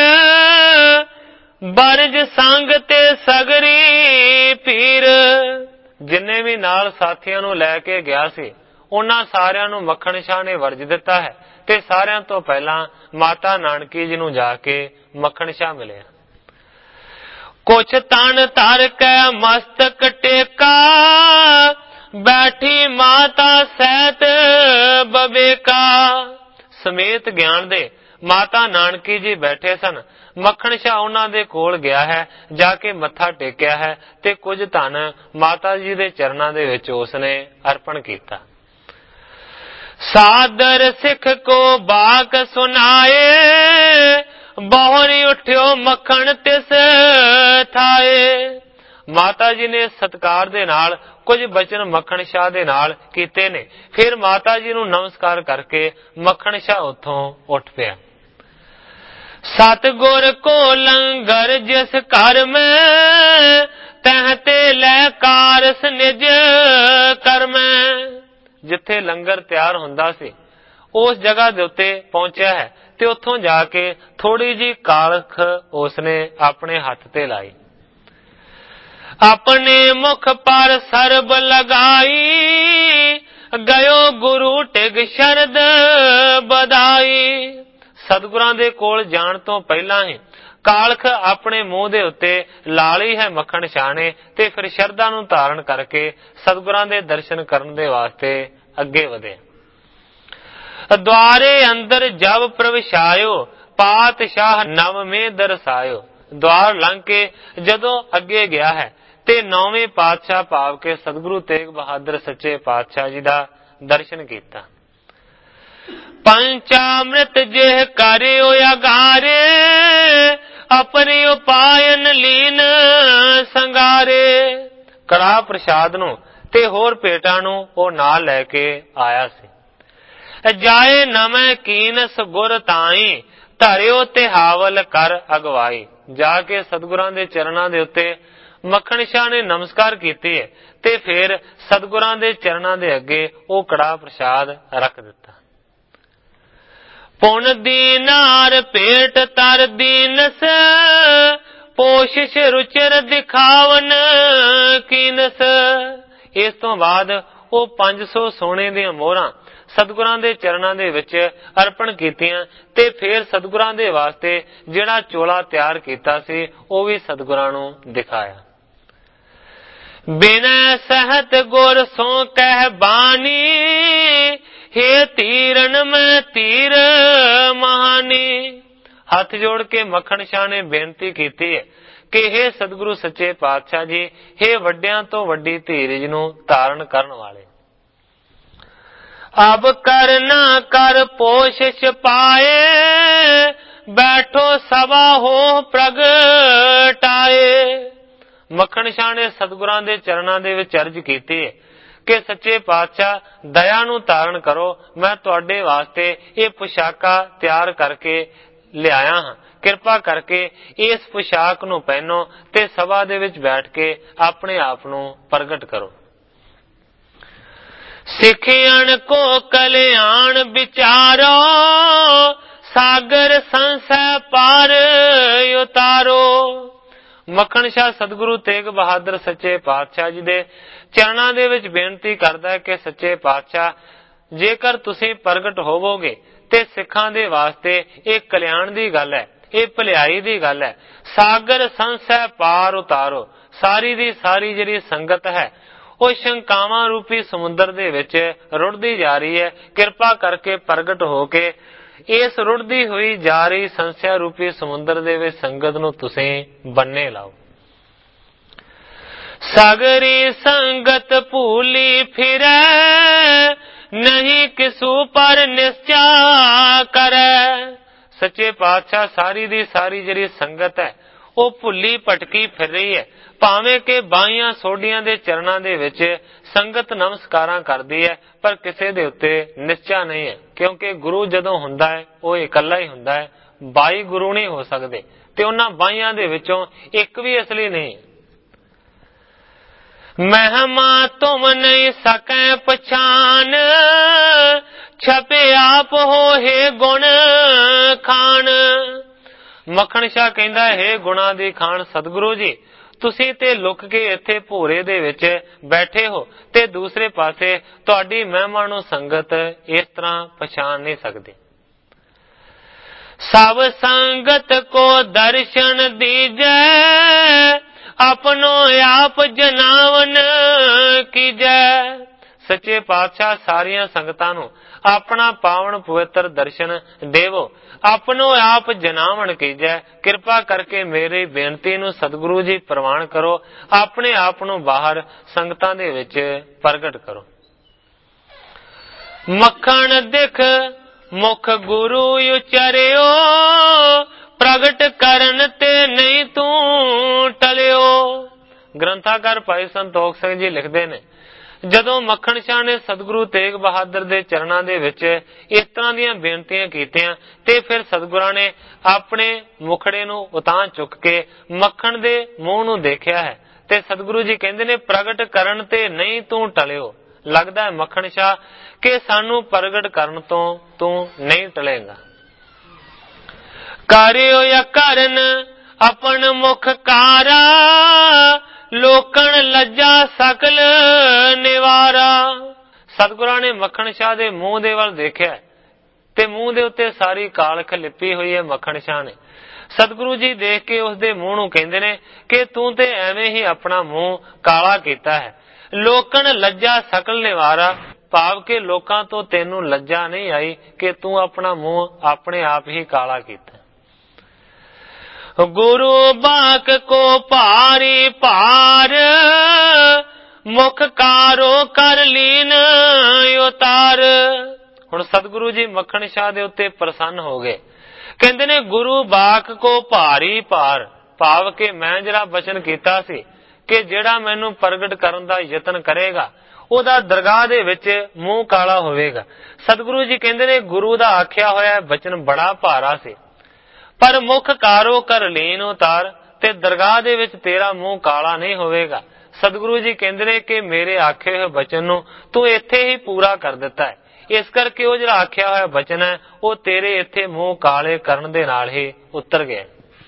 बरज संग ते सगरी पीर। जिन्ने भी नाल साथियां नू लैके गया सी उन्हां सारियां नू मक्खण शाह ने वर्ज दिता है ते सारियां तो पहला माता नानकी जी नू जाके मक्खण शाह मिले। कुछ तन तर के मस्तक टेका बैठी माता सैत बबेका। समेत ज्ञान दे माता नानकी जी बैठे सन। मक्खण शाह उन्हां दे कोल गया है, जाके मत्था टेकिया है ते कुछ धन माता जी दे चरणां दे विच उसने अर्पण कीता। सादर सिख को बाक सुनाए बहुरी उठ्यो मक्खण तिस थाए। माता जी ने सत्कार दे नाल कुछ बचन मक्खण शाह दे नाल कीते ने। फिर माता जी नू नमस्कार करके मक्खण शाह उथों उठ पिया। सतगुर को लंगर जिस घर में तहते लै कारस निज कर में। जिथे लंगर तैयार हुंदा सी उस जगह दे उत्ते पहुंचा है ते उथों जाके थोड़ी जी कालख उसने अपने हाथ ते लाई। अपने मुख पर सरब लगाई गयो गुरु टिग शरद बधाई। सतगुरां दे कोल जाण तो पहला ही कालख अपने मुंह दे उत्ते ला लई है मक्खण शाह ने ते फिर शरदा नू धारण करके सतगुरां दे दर्शन करन दे वास्ते अगे वधे। द्वारे अंदर जब प्रवेशायो पातशाह नव में दरसायो। द्वार लंघ के जदों अगे गया है ते नौवें पातशाह भाव के सतगुरु तेग बहादुर सच्चे पातशाह जी दा दर्शन कीता। पंचामृत जेह करियो अगारे अपने उपायन लीन संगारे। कड़ा प्रसाद नू ते होर पेटा नू ओ नाल लैके आया सी। जाए नमै कीनस गुर ताई धरियो ते हावल कर अगवाई। जाके सतगुरां दे चरणां दे उत्ते मक्खण शाह ने नमस्कार कीती है ते फिर सतगुरां दे चरणां दे अगे ओ कड़ा प्रसाद रख दिता। पुन दीनार पेट तर दीनस पोशिश रुचिर दिखावन कीनस। इस तो बाद वो 500 सोने दी मोहरां सतगुरां दे चरणां दे विच अर्पण कीतियां ते फिर सतगुरां दे वास्ते जिहड़ा चोला तैयार कीता सी वो भी सतगुरां नू दिखाया। बिना सहत गुर सो कह बानी हे तीरन में तीर महानी। हाथ जोड़ के मक्खण शाह ने बेनती कीती है कि हे सतगुरु सच्चे पातशाह जी, हे वड्डियां तो वड्डी धीरज नू धारण करन वाले, अब करना कर पोशिश पाए बैठो सभा हो प्रगटाए। मक्खण शाह ने सतगुरां दे चरणां दे विच अर्ज कीती है कि सच्चे पातशाह दया नू धारण करो, मैं तुहाडे वास्ते ये पोशाका तैयार करके लियाया हां, किरपा करके इस पोशाक नू पहनो ते सभा दे विच बैठ के अपने आप नू प्रगट करो। सिखियन को कल्याण विचारो सागर संशय पार उतारो। मक्खण शाह सतगुरु तेग बहादुर सच्चे पातशाह जी दे चरणां दे विच बेनती करदा है कि सच्चे पातशाह जेकर तुसीं प्रगट होवोगे ਤੇ ਸਿੱਖਾਂ ਦੇ ਵਾਸਤੇ ਇਹ ਕਲਿਆਣ ਦੀ ਗੱਲ ਹੈ, ਇਹ ਭਲਾਈ ਦੀ ਗੱਲ ਹੈ। ਸਾਗਰ ਸੰਸੈ ਪਾਰ ਉਤਾਰੋ, ਸਾਰੀ ਦੀ ਸਾਰੀ ਜਿਹੜੀ ਸੰਗਤ ਹੈ ਉਹ ਸ਼ੰਕਾਵਾਂ ਰੂਪੀ ਸਮੁੰਦਰ ਦੇ ਵਿੱਚ ਰੁੜਦੀ ਜਾ ਰਹੀ ਹੈ। ਕਿਰਪਾ ਕਰਕੇ ਪ੍ਰਗਟ ਹੋ ਕੇ ਇਸ ਰੁੜਦੀ ਹੋਈ ਜਾ ਰਹੀ ਸੰਸਿਆ ਰੂਪੀ ਸਮੁੰਦਰ ਦੇ ਵਿੱਚ ਸੰਗਤ ਨੂੰ ਤੁਸੀਂ ਬੰਨੇ ਲਾਓ। ਸਾਗਰੀ ਸੰਗਤ ਭੂਲੀ ਫਿਰੈ, ਨਹੀਂ ਕਿਸੂ ਪਰ ਨਿਸ਼ਚਾ ਕਰੈ। ਸੱਚੇ ਪਾਤਸ਼ਾਹ ਸਾਰੀ ਦੀ ਸਾਰੀ ਜਿਹੜੀ ਸੰਗਤ ਹੈ ਉਹ ਭੁੱਲੀ ਭਟਕੀ ਫਿਰ ਰਹੀ ਹੈ। ਭਾਵੇਂ ਕਿ ਬਾਈਆਂ ਸੋਢੀਆਂ ਦੇ ਚਰਨਾਂ ਦੇ ਵਿੱਚ ਸੰਗਤ ਨਮਸਕਾਰਾਂ ਕਰਦੀ ਹੈ, ਪਰ ਕਿਸੇ ਦੇ ਉੱਤੇ ਨਿਸ਼ਚਾ ਨਹੀਂ ਹੈ। ਕਿਉਂਕਿ ਗੁਰੂ ਜਦੋਂ ਹੁੰਦਾ ਹੈ ਉਹ ਇਕੱਲਾ ਹੀ ਹੁੰਦਾ ਹੈ, 22 ਗੁਰੂ ਨਹੀਂ ਹੋ ਸਕਦੇ ਤੇ ਉਹਨਾਂ 22 ਦੇ ਵਿੱਚੋਂ ਇੱਕ ਵੀ ਅਸਲੀ ਨਹੀਂ। ਮਹਿਮਾ ਤੁਮ ਨਹੀਂ ਸਕੈ ਪਛਾਨ, ਛਪੇ ਆਪ ਹੋਏ ਗੁਣ ਖਾਨ। ਮੱਖਣ ਸ਼ਾਹ ਕਹਿੰਦਾ ਹੈ, ਗੁਣਾ ਦੀ ਖਾਨ ਸਤਿਗੁਰੂ ਜੀ, ਤੁਸੀਂ ਤੇ ਲੁਕ ਕੇ ਇੱਥੇ ਭੋਰੇ ਦੇ ਵਿੱਚ ਬੈਠੇ ਹੋ ਤੇ ਦੂਸਰੇ ਪਾਸੇ ਤੁਹਾਡੀ ਮਹਿਮਾ ਨੂੰ ਸੰਗਤ ਇਸ ਤਰ੍ਹਾਂ ਪਛਾਣ ਨਹੀਂ ਸਕਦੀ। ਸਭ ਸੰਗਤ ਕੋ ਦਰਸ਼ਨ ਦੀਜੈ, ਆਪਨੋ ਆਪ ਜਨਾਵਨ ਕੀਜੈ। ਸੱਚੇ ਪਾਤਸ਼ਾਹ ਸਾਰੀਆਂ ਸੰਗਤਾਂ ਨੂੰ ਆਪਣਾ ਪਾਵਨ ਪਵਿੱਤਰ ਦਰਸ਼ਨ ਦੇਵੋ, ਆਪਨੋ ਆਪ ਜਨਾਵਨ ਕੀਜੈ। ਕਿਰਪਾ ਕਰਕੇ ਮੇਰੀ ਬੇਨਤੀ ਨੂੰ ਸਤਿਗੁਰੂ ਜੀ ਪ੍ਰਵਾਨ ਕਰੋ, ਆਪਣੇ ਆਪ ਨੂੰ ਬਾਹਰ ਸੰਗਤਾਂ ਦੇ ਵਿੱਚ ਪ੍ਰਗਟ ਕਰੋ। ਮੱਖਣ ਦਿਖ ਮੁਖ ਗੁਰੂ ਉਚਰਿਓ, ਪ੍ਰਗਟ ਕਰਨ ਤੇ ਨਹੀਂ ਤੂੰ ਟਲਿਓ। ਗ੍ਰੰਥਾਕਾਰ ਭਾਈ ਸੰਤੋਖ ਸਿੰਘ ਜੀ ਲਿਖਦੇ ਨੇ, ਜਦੋਂ ਮੱਖਣ ਸ਼ਾਹ ਨੇ ਸਤਿਗੁਰੂ ਤੇਗ ਬਹਾਦਰ ਦੇ ਚਰਨਾਂ ਦੇ ਵਿੱਚ ਇਸ ਤਰ੍ਹਾਂ ਦੀਆਂ ਬੇਨਤੀਆਂ ਕੀਤੀਆਂ ਤੇ ਫਿਰ ਸਤਿਗੁਰਾਂ ਨੇ ਆਪਣੇ ਮੁਖੜੇ ਨੂੰ ਉਤਾਂਹ ਚੁੱਕ ਕੇ ਮੱਖਣ ਦੇ ਮੂੰਹ ਨੂੰ ਦੇਖਿਆ ਹੈ ਤੇ ਸਤਿਗੁਰੂ ਜੀ ਕਹਿੰਦੇ ਨੇ, ਪ੍ਰਗਟ ਕਰਨ ਤੇ ਨਹੀਂ ਤੂੰ ਟਲਿਓ। ਲੱਗਦਾ ਹੈ ਮੱਖਣ ਸ਼ਾਹ ਕਿ ਸਾਨੂੰ ਪ੍ਰਗਟ ਕਰਨ ਤੋਂ ਤੂੰ ਨਹੀਂ ਟਲੇਗਾ। ਕਰਿਓ ਜਾਂ ਕਰਨ ਆਪਨ ਮੁਖ ਕਾਰਾ, ਲੋਕਣ ਲੱਜਾ ਸਕਲ ਨਿਵਾਰਾ। ਸਤਿਗੁਰਾਂ ਨੇ ਮੱਖਣ ਸ਼ਾਹ ਦੇ ਮੂੰਹ ਦੇ ਵੱਲ ਦੇਖਿਆ ਤੇ ਮੂੰਹ ਦੇ ਉੱਤੇ ਸਾਰੀ ਕਾਲਖ ਲਿਪੀ ਹੋਈ ਹੈ ਮੱਖਣ ਸ਼ਾਹ ਨੇ। ਸਤਿਗੁਰੂ ਜੀ ਦੇਖ ਕੇ ਉਸ ਦੇ ਮੂੰਹ ਨੂੰ ਕਹਿੰਦੇ ਨੇ ਕਿ ਤੂੰ ਤੇ ਐਵੇਂ ਹੀ ਆਪਣਾ ਮੂੰਹ ਕਾਲਾ ਕੀਤਾ ਹੈ। ਲੋਕਣ ਲੱਜਾ ਸਕਲ ਨਿਵਾਰਾ, ਭਾਵ ਕਿ ਲੋਕਾਂ ਤੋਂ ਤੈਨੂੰ ਲੱਜਾ ਨਹੀਂ ਆਈ ਕਿ ਤੂੰ ਆਪਣਾ ਮੂੰਹ ਆਪਣੇ ਆਪ ਹੀ ਕਾਲਾ ਕੀਤਾ। ਗੁਰੂ ਬਾਕ ਕੋ ਭਾਰੀ ਭਾਰ, ਮੁਖ ਕਾਰੋ ਕਰ ਲੀਨ ਉਤਾਰ। ਹੁਣ ਸਤਿਗੁਰੂ ਜੀ ਮੱਖਣ ਸ਼ਾਹ ਦੇ ਉੱਤੇ ਪ੍ਰਸੰਨ ਹੋ ਗਏ। ਕਹਿੰਦੇ ਨੇ ਗੁਰੂ ਬਾਕ ਕੋ ਭਾਰੀ ਭਾਰ, ਭਾਵ ਕਿ ਮੈਂ ਜਿਹੜਾ ਬਚਨ ਕੀਤਾ ਸੀ ਕਿ ਜਿਹੜਾ ਮੈਨੂੰ ਪ੍ਰਗਟ ਕਰਨ ਦਾ ਯਤਨ ਕਰੇਗਾ ਉਹਦਾ ਦਰਗਾਹ ਦੇ ਵਿੱਚ ਮੂੰਹ ਕਾਲਾ ਹੋਵੇਗਾ। ਸਤਿਗੁਰੂ ਜੀ ਕਹਿੰਦੇ ਨੇ ਗੁਰੂ ਦਾ ਆਖਿਆ ਹੋਇਆ ਬਚਨ ਬੜਾ ਭਾਰਾ ਸੀ, ਪਰ ਮੁਖ ਕਾਰੋ ਕਰ ਲੀਨ ਉਤਾਰ, ਤੇ ਦਰਗਾਹ ਦੇ ਵਿੱਚ ਤੇਰਾ ਮੂੰਹ ਕਾਲਾ ਨਹੀਂ ਹੋਵੇਗਾ। ਸਤਿਗੁਰੂ ਜੀ ਕਹਿੰਦੇ ਨੇ ਕਿ ਮੇਰੇ ਆਖੇ ਹੋਏ ਬਚਨ ਨੂੰ ਤੂੰ ਇੱਥੇ ਹੀ ਪੂਰਾ ਕਰ ਦਿੱਤਾ ਹੈ, ਇਸ ਕਰਕੇ ਉਹ ਜਿਹੜਾ ਆਖਿਆ ਹੋਇਆ ਬਚਨ ਹੈ ਉਹ ਤੇਰੇ ਇੱਥੇ ਮੂੰਹ ਕਾਲੇ ਕਰਨ ਦੇ ਨਾਲ ਹੀ ਉਤਰ ਗਿਆ।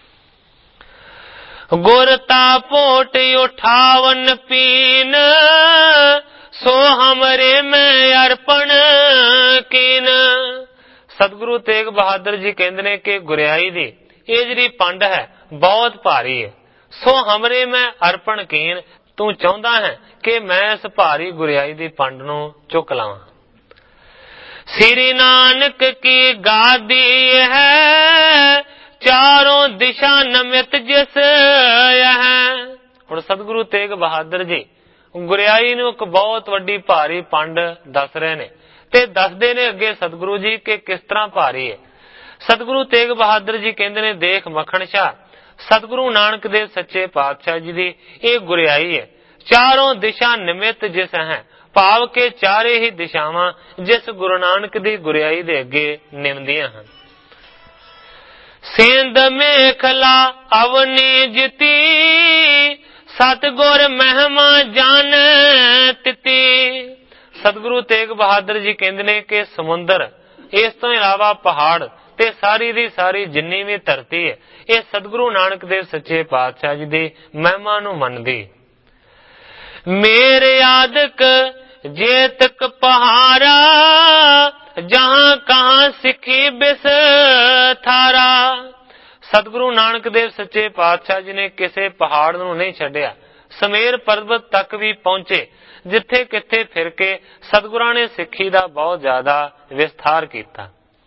ਗੁਰ ਤਾ ਪੋਟ ਉਠਾਵਨ ਪੀਨ, ਸੋ ਹਮਰੇ ਮੈਂ ਅਰਪਣ ਕੀਨ। ਸਤਿਗੁਰੂ ਤੇਗ ਬਹਾਦਰ ਜੀ ਕਹਿੰਦੇ ਨੇ ਕਿ ਗੁਰਿਆਈ ਦੀ ਇਹ ਜਿਹੜੀ ਪੰਡ ਹੈ ਬਹੁਤ ਭਾਰੀ ਹੈ। ਸੋ ਹਮਰੇ ਮੈਂ ਅਰਪਣ ਕੀਨ, ਤੂੰ ਚਾਹੁੰਦਾ ਹੈ ਕਿ ਮੈਂ ਇਸ ਭਾਰੀ ਗੁਰਿਆਈ ਦੀ ਪੰਡ ਨੂੰ ਚੁੱਕ ਲਾਵਾਂ। ਸ੍ਰੀ ਨਾਨਕ ਕੀ ਗਾਦੀ ਹੈ, ਚਾਰੋਂ ਦਿਸ਼ਾ ਨਮਿਤ ਜਿਸ ਹੈ। ਹੁਣ ਸਤਿਗੁਰੂ ਤੇਗ ਬਹਾਦਰ ਜੀ ਗੁਰਿਆਈ ਨੂੰ ਇੱਕ ਬਹੁਤ ਵੱਡੀ ਭਾਰੀ ਪੰਡ ਦੱਸ ਰਹੇ ਨੇ ਤੇ ਦੱਸਦੇ ਨੇ ਅੱਗੇ ਸਤਿਗੁਰੂ ਜੀ ਕਿ ਕਿਸ ਤਰ੍ਹਾਂ ਭਾਰੀ ਹੈ। ਸਤਿਗੁਰੂ ਤੇਗ ਬਹਾਦਰ ਜੀ ਕਹਿੰਦੇ ਨੇ, ਦੇਖ ਮੱਖਣ ਸ਼ਾਹ, ਸਤਿਗੁਰੂ ਨਾਨਕ ਦੇਵ ਸੱਚੇ ਪਾਤਸ਼ਾਹ ਜੀ ਦੀ ਇਹ ਗੁਰਿਆਈ ਹੈ, ਚਾਰੋਂ ਦਿਸ਼ਾ ਨਿਮਿਤ ਜਿਸ ਹੈ, ਭਾਵ ਕਿ ਚਾਰੇ ਹੀ ਦਿਸ਼ਾਵਾਂ ਜਿਸ ਗੁਰੂ ਨਾਨਕ ਦੀ ਗੁਰਿਆਈ ਦੇ ਅੱਗੇ ਨਿਮਦੀਆਂ ਹਨ। ਸਿੰਧ ਮੇਖਲਾ ਅਵਨੀ ਜਿਤੀ, ਸਤਿਗੁਰ ਮਹਿਮਾ ਜਾਣ ਤਿਤੀ। ਸਤਿਗੁਰੂ ਤੇਗ ਬਹਾਦਰ ਜੀ ਕਹਿੰਦੇ ਨੇ ਕਿ ਸਮੁੰਦਰ, ਇਸ ਤੋਂ ਇਲਾਵਾ ਪਹਾੜ ਤੇ ਸਾਰੀ ਦੀ ਸਾਰੀ ਜਿੰਨੀ ਵੀ ਧਰਤੀ ਹੈ, ਇਹ ਸਤਿਗੁਰੂ ਨਾਨਕ ਦੇਵ ਸੱਚੇ ਪਾਤਸ਼ਾਹ ਜੀ ਦੀ ਮਹਿਮਾ ਨੂੰ ਮੰਨਦੀ। ਮੇਰੇ ਆਦਿਕ ਜੇਤਕ ਪਹਾਰਾ, जहां कहां सिखी बिस थारा। सतगुरु नानक देव सच्चे पातशाह जी ने किसी पहाड़ ਨੂੰ नहीं ਛੱਡਿਆ, ਸਮੇਰ ਪਰਬਤ ਤੱਕ ਵੀ ਪਹੁੰਚੇ, ਜਿੱਥੇ ਕਿੱਥੇ ਫਿਰ ਕੇ ਸਤਿਗੁਰਾਂ ਨੇ ਸਿੱਖੀ ਦਾ ਬਹੁਤ ਜ਼ਿਆਦਾ ਵਿਸਥਾਰ ਕੀਤਾ।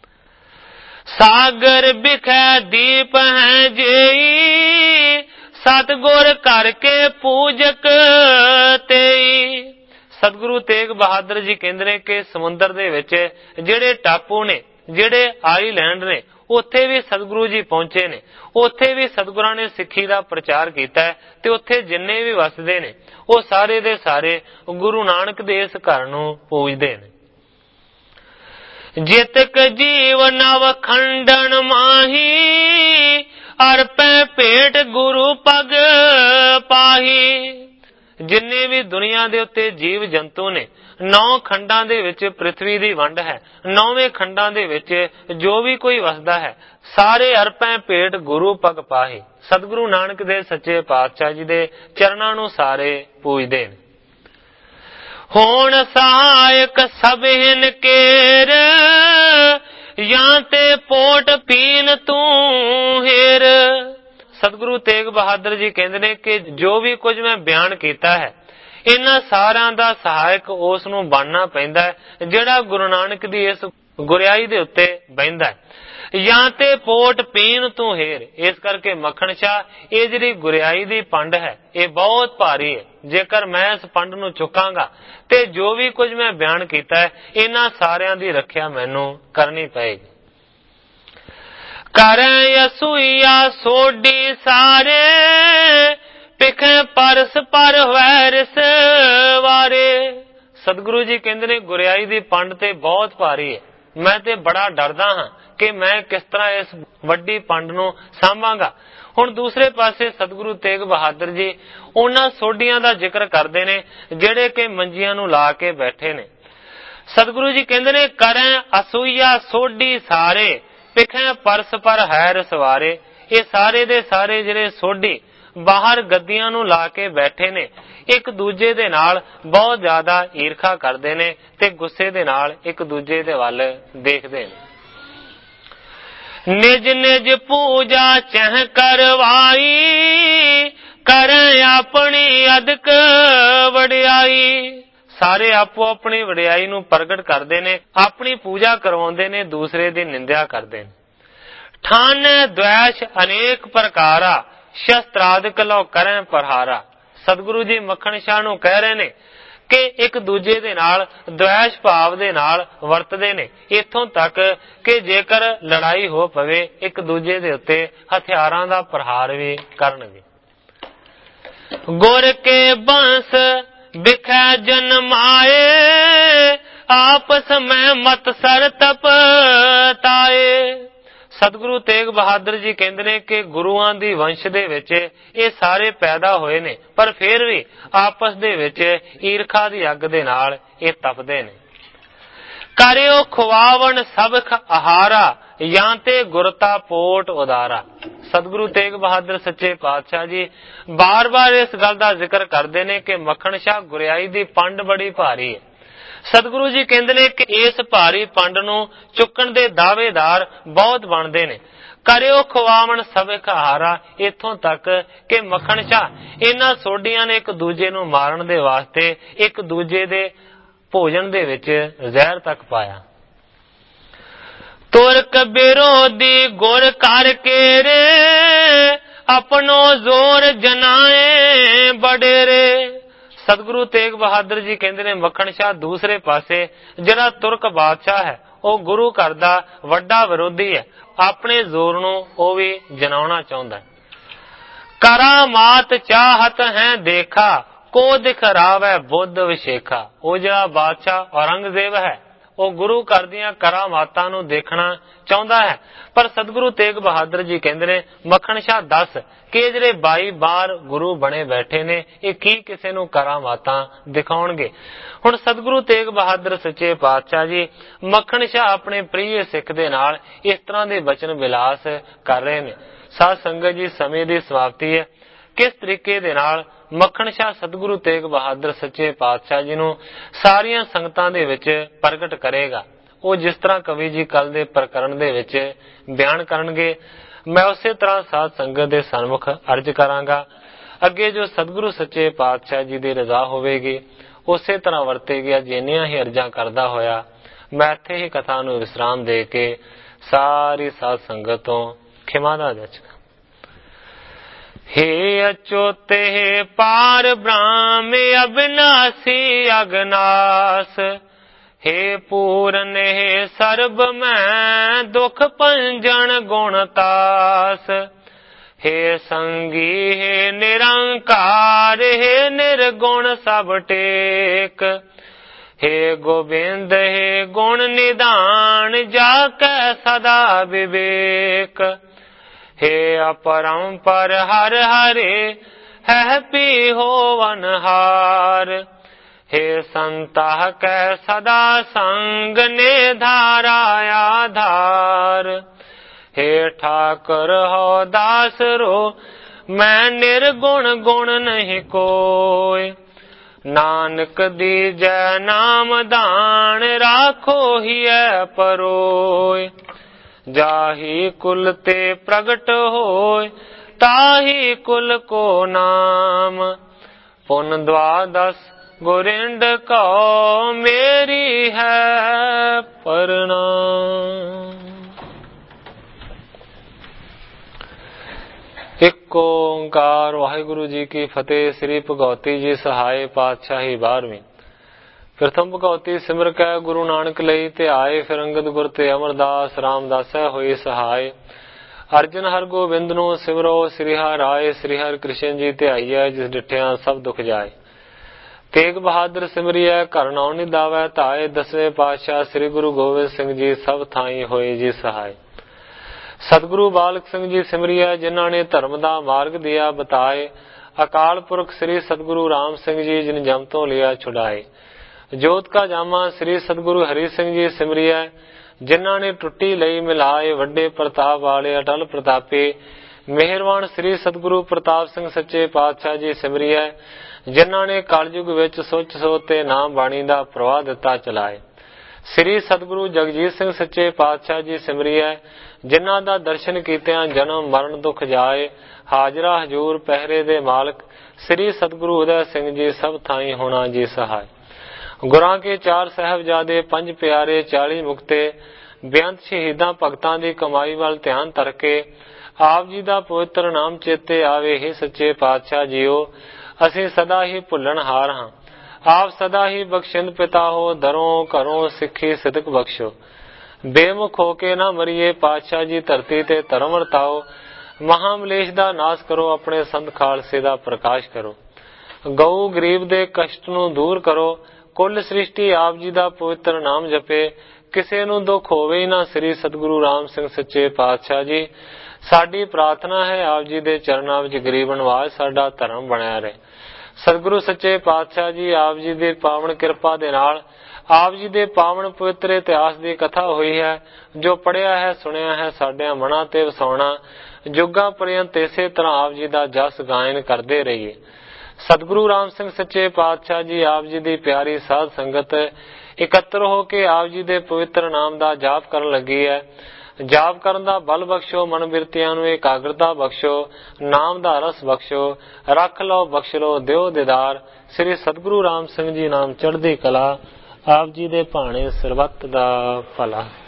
ਸਾਗਰ ਬਿਖੈ ਦੀਪ ਹੈ ਜੇਈ, ਸਤਿਗੁਰ ਕਰਕੇ ਪੂਜਕ ਤੇਈ। ਸਤਿਗੁਰੂ ਤੇਗ ਬਹਾਦਰ ਜੀ ਕਹਿੰਦੇ ਨੇ ਕਿ ਸਮੁੰਦਰ ਦੇ ਵਿੱਚ ਜਿਹੜੇ ਟਾਪੂ ਨੇ, ਜਿਹੜੇ ਆਈਲੈਂਡ ਨੇ, ਉੱਥੇ ਵੀ ਸਤਿਗੁਰੂ ਜੀ ਪਹੁੰਚੇ ਨੇ, ਉੱਥੇ ਵੀ ਸਤਿਗੁਰਾਂ ਨੇ ਸਿੱਖੀ ਦਾ ਪ੍ਰਚਾਰ ਕੀਤਾ ਤੇ ਉੱਥੇ ਜਿੰਨੇ ਵੀ ਵਸਦੇ ਨੇ ਉਹ ਸਾਰੇ ਦੇ ਸਾਰੇ ਗੁਰੂ ਨਾਨਕ ਦੇ ਇਸ ਘਰ ਨੂੰ ਪੂਜਦੇ ਨੇ। ਜਿਤਕ ਜੀਵ ਨਵ ਖੰਡਨ ਮਾਹੀ, ਅਰਪੈ ਭੇਟ ਗੁਰੂ ਪਗ ਪਾਹੀ। ਜਿੰਨੇ ਵੀ ਦੁਨੀਆ ਦੇ ਉੱਤੇ ਜੀਵ ਜੰਤੂ ਨੇ, 9 ਖੰਡਾਂ ਦੇ ਵਿੱਚ ਪ੍ਰਿਥਵੀ ਦੀ ਵੰਡ ਹੈ, 9ਵੇਂ ਖੰਡਾਂ ਦੇ ਵਿੱਚ ਜੋ ਵੀ ਕੋਈ ਵਸਦਾ ਹੈ, ਸਾਰੇ ਅਰਪੈ ਭੇਟ ਗੁਰੂ ਪਗ ਪਾਹੀ। ਸਤਿਗੁਰੂ ਨਾਨਕ ਦੇਵ ਸੱਚੇ ਪਾਤਸ਼ਾਹ ਜੀ ਦੇ ਚਰਨਾਂ ਨੂੰ ਸਾਰੇ ਪੂਜਦੇ ਨੇ। ਹੋਣ ਸਹਾਇਕ ਸਭਿਨ ਕੇਰ, ਜਾਂ ਤੇ ਪੋਟ ਪੀਨ ਤੂੰ ਹੇਰ। ਸਤਿਗੁਰੂ ਤੇਗ ਬਹਾਦਰ ਜੀ ਕਹਿੰਦੇ ਨੇ ਕਿ ਜੋ ਵੀ ਕੁਝ ਮੈਂ ਬਿਆਨ ਕੀਤਾ ਹੈ, ਇਹਨਾਂ ਸਾਰਿਆਂ ਦਾ ਸਹਾਇਕ ਉਸ ਨੂੰ ਬਣਨਾ ਪੈਂਦਾ ਹੈ ਜਿਹੜਾ ਗੁਰੂ ਨਾਨਕ ਦੀ ਇਸ ਗੁਰਿਆਈ ਦੇ ਉੱਤੇ ਬਹਿੰਦਾ ਹੈ। ਜਾਂ ਤੇ ਪੋਟ ਪੀਨ ਤੂੰ ਹੇਰ। ਇਸ ਕਰਕੇ ਮੱਖਣ ਸ਼ਾਹ, ਇਹ ਜਿਹੜੀ ਗੁਰਿਆਈ ਦੀ ਪੰਡ ਹੈ ਇਹ ਬਹੁਤ ਭਾਰੀ ਹੈ। ਜੇਕਰ ਮੈਂ ਇਸ ਪੰਡ ਨੂੰ ਚੁੱਕਾਂਗਾ ਤੇ ਜੋ ਵੀ ਕੁਝ ਮੈਂ ਬਿਆਨ ਕੀਤਾ ਹੈ, ਇਹਨਾਂ ਸਾਰਿਆਂ ਦੀ ਰੱਖਿਆ ਮੈਨੂੰ ਕਰਨੀ ਪਏਗੀ। ਕਰੈ ਅਸੂਇਆ ਸੋਢੀ ਸਾਰੇ, ਪਿਖੈ ਪਰਸ ਪਰ ਵੈਰਸ ਵਾਰੇ। ਸਤਿਗੁਰੂ ਜੀ ਕਹਿੰਦੇ ਨੇ ਗੁਰਿਆਈ ਦੀ ਪੰਡ ਤੇ ਬਹੁਤ ਭਾਰੀ ਹੈ, ਮੈਂ ਤੇ ਬੜਾ ਡਰਦਾ ਹਾਂ ਕਿ ਮੈਂ ਕਿਸ ਤਰ੍ਹਾਂ ਇਸ ਵੱਡੀ ਪੰਡ ਨੂੰ ਸਾਂਭਾਂਗਾ। ਹੁਣ ਦੂਸਰੇ ਪਾਸੇ ਸਤਿਗੁਰੂ ਤੇਗ ਬਹਾਦਰ ਜੀ ਉਹਨਾਂ ਸੋਢੀਆਂ ਦਾ ਜ਼ਿਕਰ ਕਰਦੇ ਨੇ ਜਿਹੜੇ ਕਿ ਮੰਜੀਆਂ ਨੂੰ ਲਾ ਕੇ ਬੈਠੇ ਨੇ। ਸਤਿਗੁਰੂ ਜੀ ਕਹਿੰਦੇ ਨੇ ਕਰੈ ਅਸੂਇਆ ਸੋਢੀ ਸਾਰੇ, ਪਿਖੈ ਪਰਸ ਪਰ ਹੈਰ ਸਵਾਰੇ। ਇਹ ਸਾਰੇ ਦੇ ਸਾਰੇ ਜਿਹੜੇ ਸੋਢੀ ਬਾਹਰ ਗੱਦੀਆਂ ਨੂੰ ਲਾ ਕੇ ਬੈਠੇ ਨੇ, ਇੱਕ ਦੂਜੇ ਦੇ ਨਾਲ ਬਹੁਤ ਜ਼ਿਆਦਾ ਈਰਖਾ ਕਰਦੇ ਨੇ ਤੇ ਗੁੱਸੇ ਦੇ ਨਾਲ ਇੱਕ ਦੂਜੇ ਦੇ ਵੱਲ ਦੇਖਦੇ ਨੇ। ਨਿਜ ਨਿਜ ਪੂਜਾ ਚਹ ਕਰਵਾਈ, ਕਰੈ ਆਪਣੀ ਅਦਕ ਵਡਿਆਈ। ਸਾਰੇ ਆਪੋ ਆਪਣੀ ਵਡਿਆਈ ਨੂੰ ਪ੍ਰਗਟ ਕਰਦੇ ਨੇ, ਆਪਣੀ ਪੂਜਾ ਕਰਵਾਉਂਦੇ ਨੇ, ਦੂਸਰੇ ਦੀ ਨਿੰਦਿਆ ਕਰਦੇ ਨੇ। ਠਾਨੈ ਦ્વੈਸ਼ ਅਨੇਕ ਪ੍ਰਕਾਰਾ, ਸ਼ਸਤਰਾਦਿਕ ਲਉ ਕਰੈ ਪ੍ਰਹਾਰਾ। ਸਤਿਗੁਰੂ ਜੀ ਮੱਖਣ ਸ਼ਾਹ ਨੂੰ ਕਹਿ ਰਹੇ ਨੇ ਕਿ ਇੱਕ ਦੂਜੇ ਦੇ ਨਾਲ ਦ્વੈਸ਼ ਭਾਵ ਦੇ ਨਾਲ ਵਰਤਦੇ ਨੇ, ਇੱਥੋਂ ਤੱਕ ਕਿ ਜੇਕਰ ਲੜਾਈ ਹੋ ਪਵੇ ਇੱਕ ਦੂਜੇ ਦੇ ਉੱਤੇ ਹਥਿਆਰਾਂ ਦਾ ਪ੍ਰਹਾਰ ਵੀ ਕਰਨਗੇ। ਗੁਰ ਕੇ ਬੰਸ ਬਿਖੈ ਜਨਮਾਏ, ਆਪਸ ਮੈਂ ਮਤ ਸਰ ਤਪ ਤਾਏ। ਸਤਿਗੁਰੂ ਤੇਗ ਬਹਾਦਰ ਜੀ ਕਹਿੰਦੇ ਨੇ ਕਿ ਗੁਰੂਆਂ ਦੀ ਵੰਸ਼ ਦੇ ਵਿੱਚ ਇਹ ਸਾਰੇ ਪੈਦਾ ਹੋਏ ਨੇ, ਪਰ ਫਿਰ ਵੀ ਆਪਸ ਦੇ ਵਿੱਚ ਈਰਖਾ ਦੀ ਅੱਗ ਦੇ ਨਾਲ ਇਹ ਤਪਦੇ ਨੇ। ਕਰਿਓ ਖਵਾਵਣ ਸਭਖ ਆਹਾਰਾ, ਜਾਂ ਤੇ ਗੁਰਤਾ ਪੋਟ ਉਦਾਰਾ। ਸਤਿਗੁਰੂ ਤੇਗ ਬਹਾਦਰ ਸੱਚੇ ਪਾਤਸ਼ਾਹ ਜੀ ਬਾਰ-ਬਾਰ ਇਸ ਗੱਲ ਦਾ ਜ਼ਿਕਰ ਕਰਦੇ ਨੇ ਕਿ ਮੱਖਣ ਸ਼ਾਹ ਗੁਰਿਆਈ ਦੀ ਪੰਡ ਬੜੀ ਭਾਰੀ ਹੈ। ਸਤਿਗੁਰੂ ਜੀ ਕਹਿੰਦੇ ਨੇ ਕਿ ਇਸ ਭਾਰੀ ਪੰਡ ਨੂੰ ਚੁੱਕਣ ਦੇ ਦਾਅਵੇਦਾਰ ਬਹੁਤ ਬਣਦੇ ਨੇ। ਕਰਿਓ ਖਵਾਵਣ ਸਭਖ ਆਹਾਰਾ, ਇੱਥੋਂ ਤੱਕ ਕਿ ਮੱਖਣ ਸ਼ਾਹ ਇਹਨਾਂ ਸੋਢੀਆਂ ਨੇ ਇੱਕ ਦੂਜੇ ਨੂੰ ਮਾਰਨ ਦੇ ਵਾਸਤੇ ਇੱਕ ਦੂਜੇ ਦੇ ਭੋਜਨ ਦੇ ਵਿੱਚ ਜ਼ਹਿਰ ਤੱਕ ਪਾਇਆ। ਤੁਰਕ ਵਿਰੋਧੀ ਗੁਰ ਕਰਕੇ ਰੇ, ਆਪਣੋ ਜ਼ੋਰ ਜਨਾਏ ਬਡੇਰੇ। ਸਤਿਗੁਰੂ ਤੇਗ ਬਹਾਦਰ ਜੀ ਕਹਿੰਦੇ ਨੇ ਮੱਖਣ ਸ਼ਾਹ ਦੂਸਰੇ ਪਾਸੇ ਜਿਹੜਾ ਤੁਰਕ ਬਾਦਸ਼ਾਹ ਹੈ ਉਹ ਗੁਰੂ ਘਰ ਦਾ ਵੱਡਾ ਵਿਰੋਧੀ ਹੈ, ਆਪਣੇ ਜ਼ੋਰ ਨੂੰ ਉਹ ਵੀ ਜਨਾਉਣਾ ਚਾਹੁੰਦਾ ਹੈ। ਕਰਾਮਾਤ ਚਾਹਤ ਹੈ ਦੇਖਾ, ਕੋ ਦਿਖਰਾਵੈ ਬੁੱਧ ਵਿਸ਼ੇਖਾ। ਉਹ ਜਿਹੜਾ ਬਾਦਸ਼ਾਹ ਔਰੰਗਜ਼ੇਬ ਹੈ ਉਹ ਗੁਰੂ ਘਰ ਦੀਆਂ ਕਰਾਮਾਤਾਂ ਨੂੰ ਦੇਖਣਾ ਚਾਹੁੰਦਾ ਹੈ, ਪਰ ਸਤਿਗੁਰੂ ਤੇਗ ਬਹਾਦਰ ਜੀ ਕਹਿੰਦੇ ਨੇ ਮੱਖਣ ਸ਼ਾਹ ਦੱਸ ਕਿ ਜਿਹੜੇ 22 ਬਾਰ ਗੁਰੂ ਬਣੇ ਬੈਠੇ ਨੇ ਇਹ ਕੀ ਕਿਸੇ ਨੂੰ ਕਰਾਮਾਤਾਂ ਦਿਖਾਉਣਗੇ। ਹੁਣ ਸਤਿਗੁਰੂ ਤੇਗ ਬਹਾਦਰ ਸੱਚੇ ਪਾਤਸ਼ਾਹ ਜੀ ਮੱਖਣ ਸ਼ਾਹ ਆਪਣੇ ਪ੍ਰਿਯ ਸਿੱਖ ਦੇ ਨਾਲ ਇਸ ਤਰ੍ਹਾਂ ਦੇ ਬਚਨ ਵਿਲਾਸ ਕਰ ਰਹੇ ਨੇ। ਸਾਧ ਸੰਗਤ ਜੀ, ਸਮੇਂ ਦੀ ਸਮਾਪਤੀ ਹੈ। ਕਿਸ ਤਰੀਕੇ ਦੇ ਨਾਲ ਮੱਖਣ ਸ਼ਾਹ ਸਤਿਗੁਰੂ ਤੇਗ ਬਹਾਦਰ ਸੱਚੇ ਪਾਤਸ਼ਾਹ ਜੀ ਨੂੰ ਸਾਰੀਆਂ ਸੰਗਤਾਂ ਦੇ ਵਿੱਚ ਪ੍ਰਗਟ ਕਰੇਗਾ, ਉਹ ਜਿਸ ਤਰ੍ਹਾਂ ਕਵੀ ਜੀ ਕੱਲ ਦੇ ਪ੍ਰਕਰਨ ਦੇ ਵਿੱਚ ਬਿਆਨ ਕਰਨਗੇ, ਮੈਂ ਉਸੇ ਤਰ੍ਹਾਂ ਸਾਧ ਸੰਗਤ ਦੇ ਸਨਮੁਖ ਅਰਜ ਕਰਾਂਗਾ। ਅੱਗੇ ਜੋ ਸਤਿਗੁਰੂ ਸੱਚੇ ਪਾਤਸ਼ਾਹ ਜੀ ਦੀ ਰਜ਼ਾ ਹੋਵੇਗੀ ਉਸੇ ਤਰ੍ਹਾਂ ਵਰਤੇਗੀ। ਅੱਜ ਇੰਨੀਆਂ ਹੀ ਅਰਜ਼ਾਂ ਕਰਦਾ ਹੋਇਆ ਮੈਂ ਇੱਥੇ ਹੀ ਕਥਾ ਨੂੰ ਵਿਸਰਾਮ ਦੇ ਕੇ ਸਾਰੀ ਸਾਧ ਸੰਗਤ ਤੋਂ ਖਿਮਾ ਦਾ ਜਾਚਕਾਂ। हे अच्युते पार ब्रह्म अविनाशी अगनास, हे पूरन हे सर्ब में दुख पंजन गुणतास, हे संगी हे निरंकार, हे निर्गुण सब टेक, हे गोविंद हे गुण निदान, जाकै सदा विवेक, हे अपरंपर हर हरे है पी होवनहार, हे संतः कै सदा संग ने धारा आधार, हे ठाकुर हो दास रो मैं निर्गुण गुण नहीं कोय, नानक दीजै नाम दान राखो हिय परोय, जाही कुल ते प्रगट होय ताही कुल को नाम, पुन द्वादश गोरिंद को मेरी है प्रणाम। एक ओंकार वाहिगुरु जी की फतेह। श्री भगवती जी सहाय पातशाही 12वीं। प्रथम भगवती सिमर कै गुरु नानक लई ते आए, फिर अंगद गुर ते अमरदास रामदासै होई सहाय, अर्जन हर गोबिंद नु सिमरो श्री हर राय, श्री हर कृष्ण जी ते आईयै जिस डिठिया सब दुख जाए, तेग बहादुर सिमरियै घर नाउ निदावै धाए, 10वें पातशाह श्री गुरु गोबिंद सिंह जी सब थाई होए जी सहाय, सतगुरु बालक सिंह जी सिमरियै जिन्हां ने धर्म दा मार्ग दिया बताए, अकाल पुरख श्री सतगुरु राम सिंह जी जिन जम तो लिया छुड़ाए, जोत का जामा श्री सतगुरु हरि सिंह जी सिमरियै जिन्हां ने टुट्टी लई मिलाए, वड्डे प्रताप वाले अटल प्रतापे, मेहरबान श्री सतगुरु प्रताप सिंह सच्चे पातशाह जी सिमरियै जिन्हां ने कलयुग विच सुच सोते नाम बाणी दा प्रवाह दिता चलाए, श्री सतगुरु जगजीत सिंह सच्चे पातशाह जी सिमरियै जिन्हां दा दर्शन कीतियां जन्म मरण दुख जाए, हाजरा हजूर पहरे दे मालक श्री सतगुरु उदय सिंह जी सब थाई होना जी सहाय, गुरां के 4 साहिबजादे 5 प्यारे 40 मुक्ते, बेअंत शहीदां भगतां दी कमाई वाल ध्यान तरके, आप जी दा पवित्र नाम चेते आवे, हे सच्चे पातशाह जीओ असीं सदा ही भुल्लण हार हां, आप सदा ही बख्शिंद पिता हो, दरों घरों सिक्खी सिदक बख्शो, बेमुख होके ना मरीए पातशाह जी धरती ते धर्म वरताओ, महामलेश दा नाश करो, अपने संत खालसे दा प्रकाश करो, गऊ गरीब दे कष्ट नूं दूर करो, कुल सृष्टि आप जी दा पवित्र नाम जपे, किसे नूं दुख होवे ही ना, श्री सतगुरु राम सिंह सच्चे पातशाह जी साडी प्रार्थना है, आप जी दे चरनां विच गरीब निवाज साडा धर्म बणिया रहे, सतगुरु सच्चे पातशाह जी आप जी दे पावन किरपा दे नाल आप जी दे पावन पवित्र इतिहास दी कथा हुई है, जो पढ़िया है सुनिया है साडियां मनां ते वसाउणा, जुगां पर्यंत इसे तरह आप जी दा जस गायन करदे रहिए। सतगुरु राम सिंह सच्चे पातशाह जी आप जी दी प्यारी साध संगत इकत्र हो के आप जी दे पवित्र नाम दा जाप करन लगी है, जाप करन दा बल बख्शो, मन बिरतियां नूं एकाग्रता बख्शो, नाम दा रस बख्शो, रख लो बख्श लो दिओ दीदार, श्री सतगुरु राम सिंह जी नाम चढ़दी कला, आप जी दे भाणे सरबत दा भला।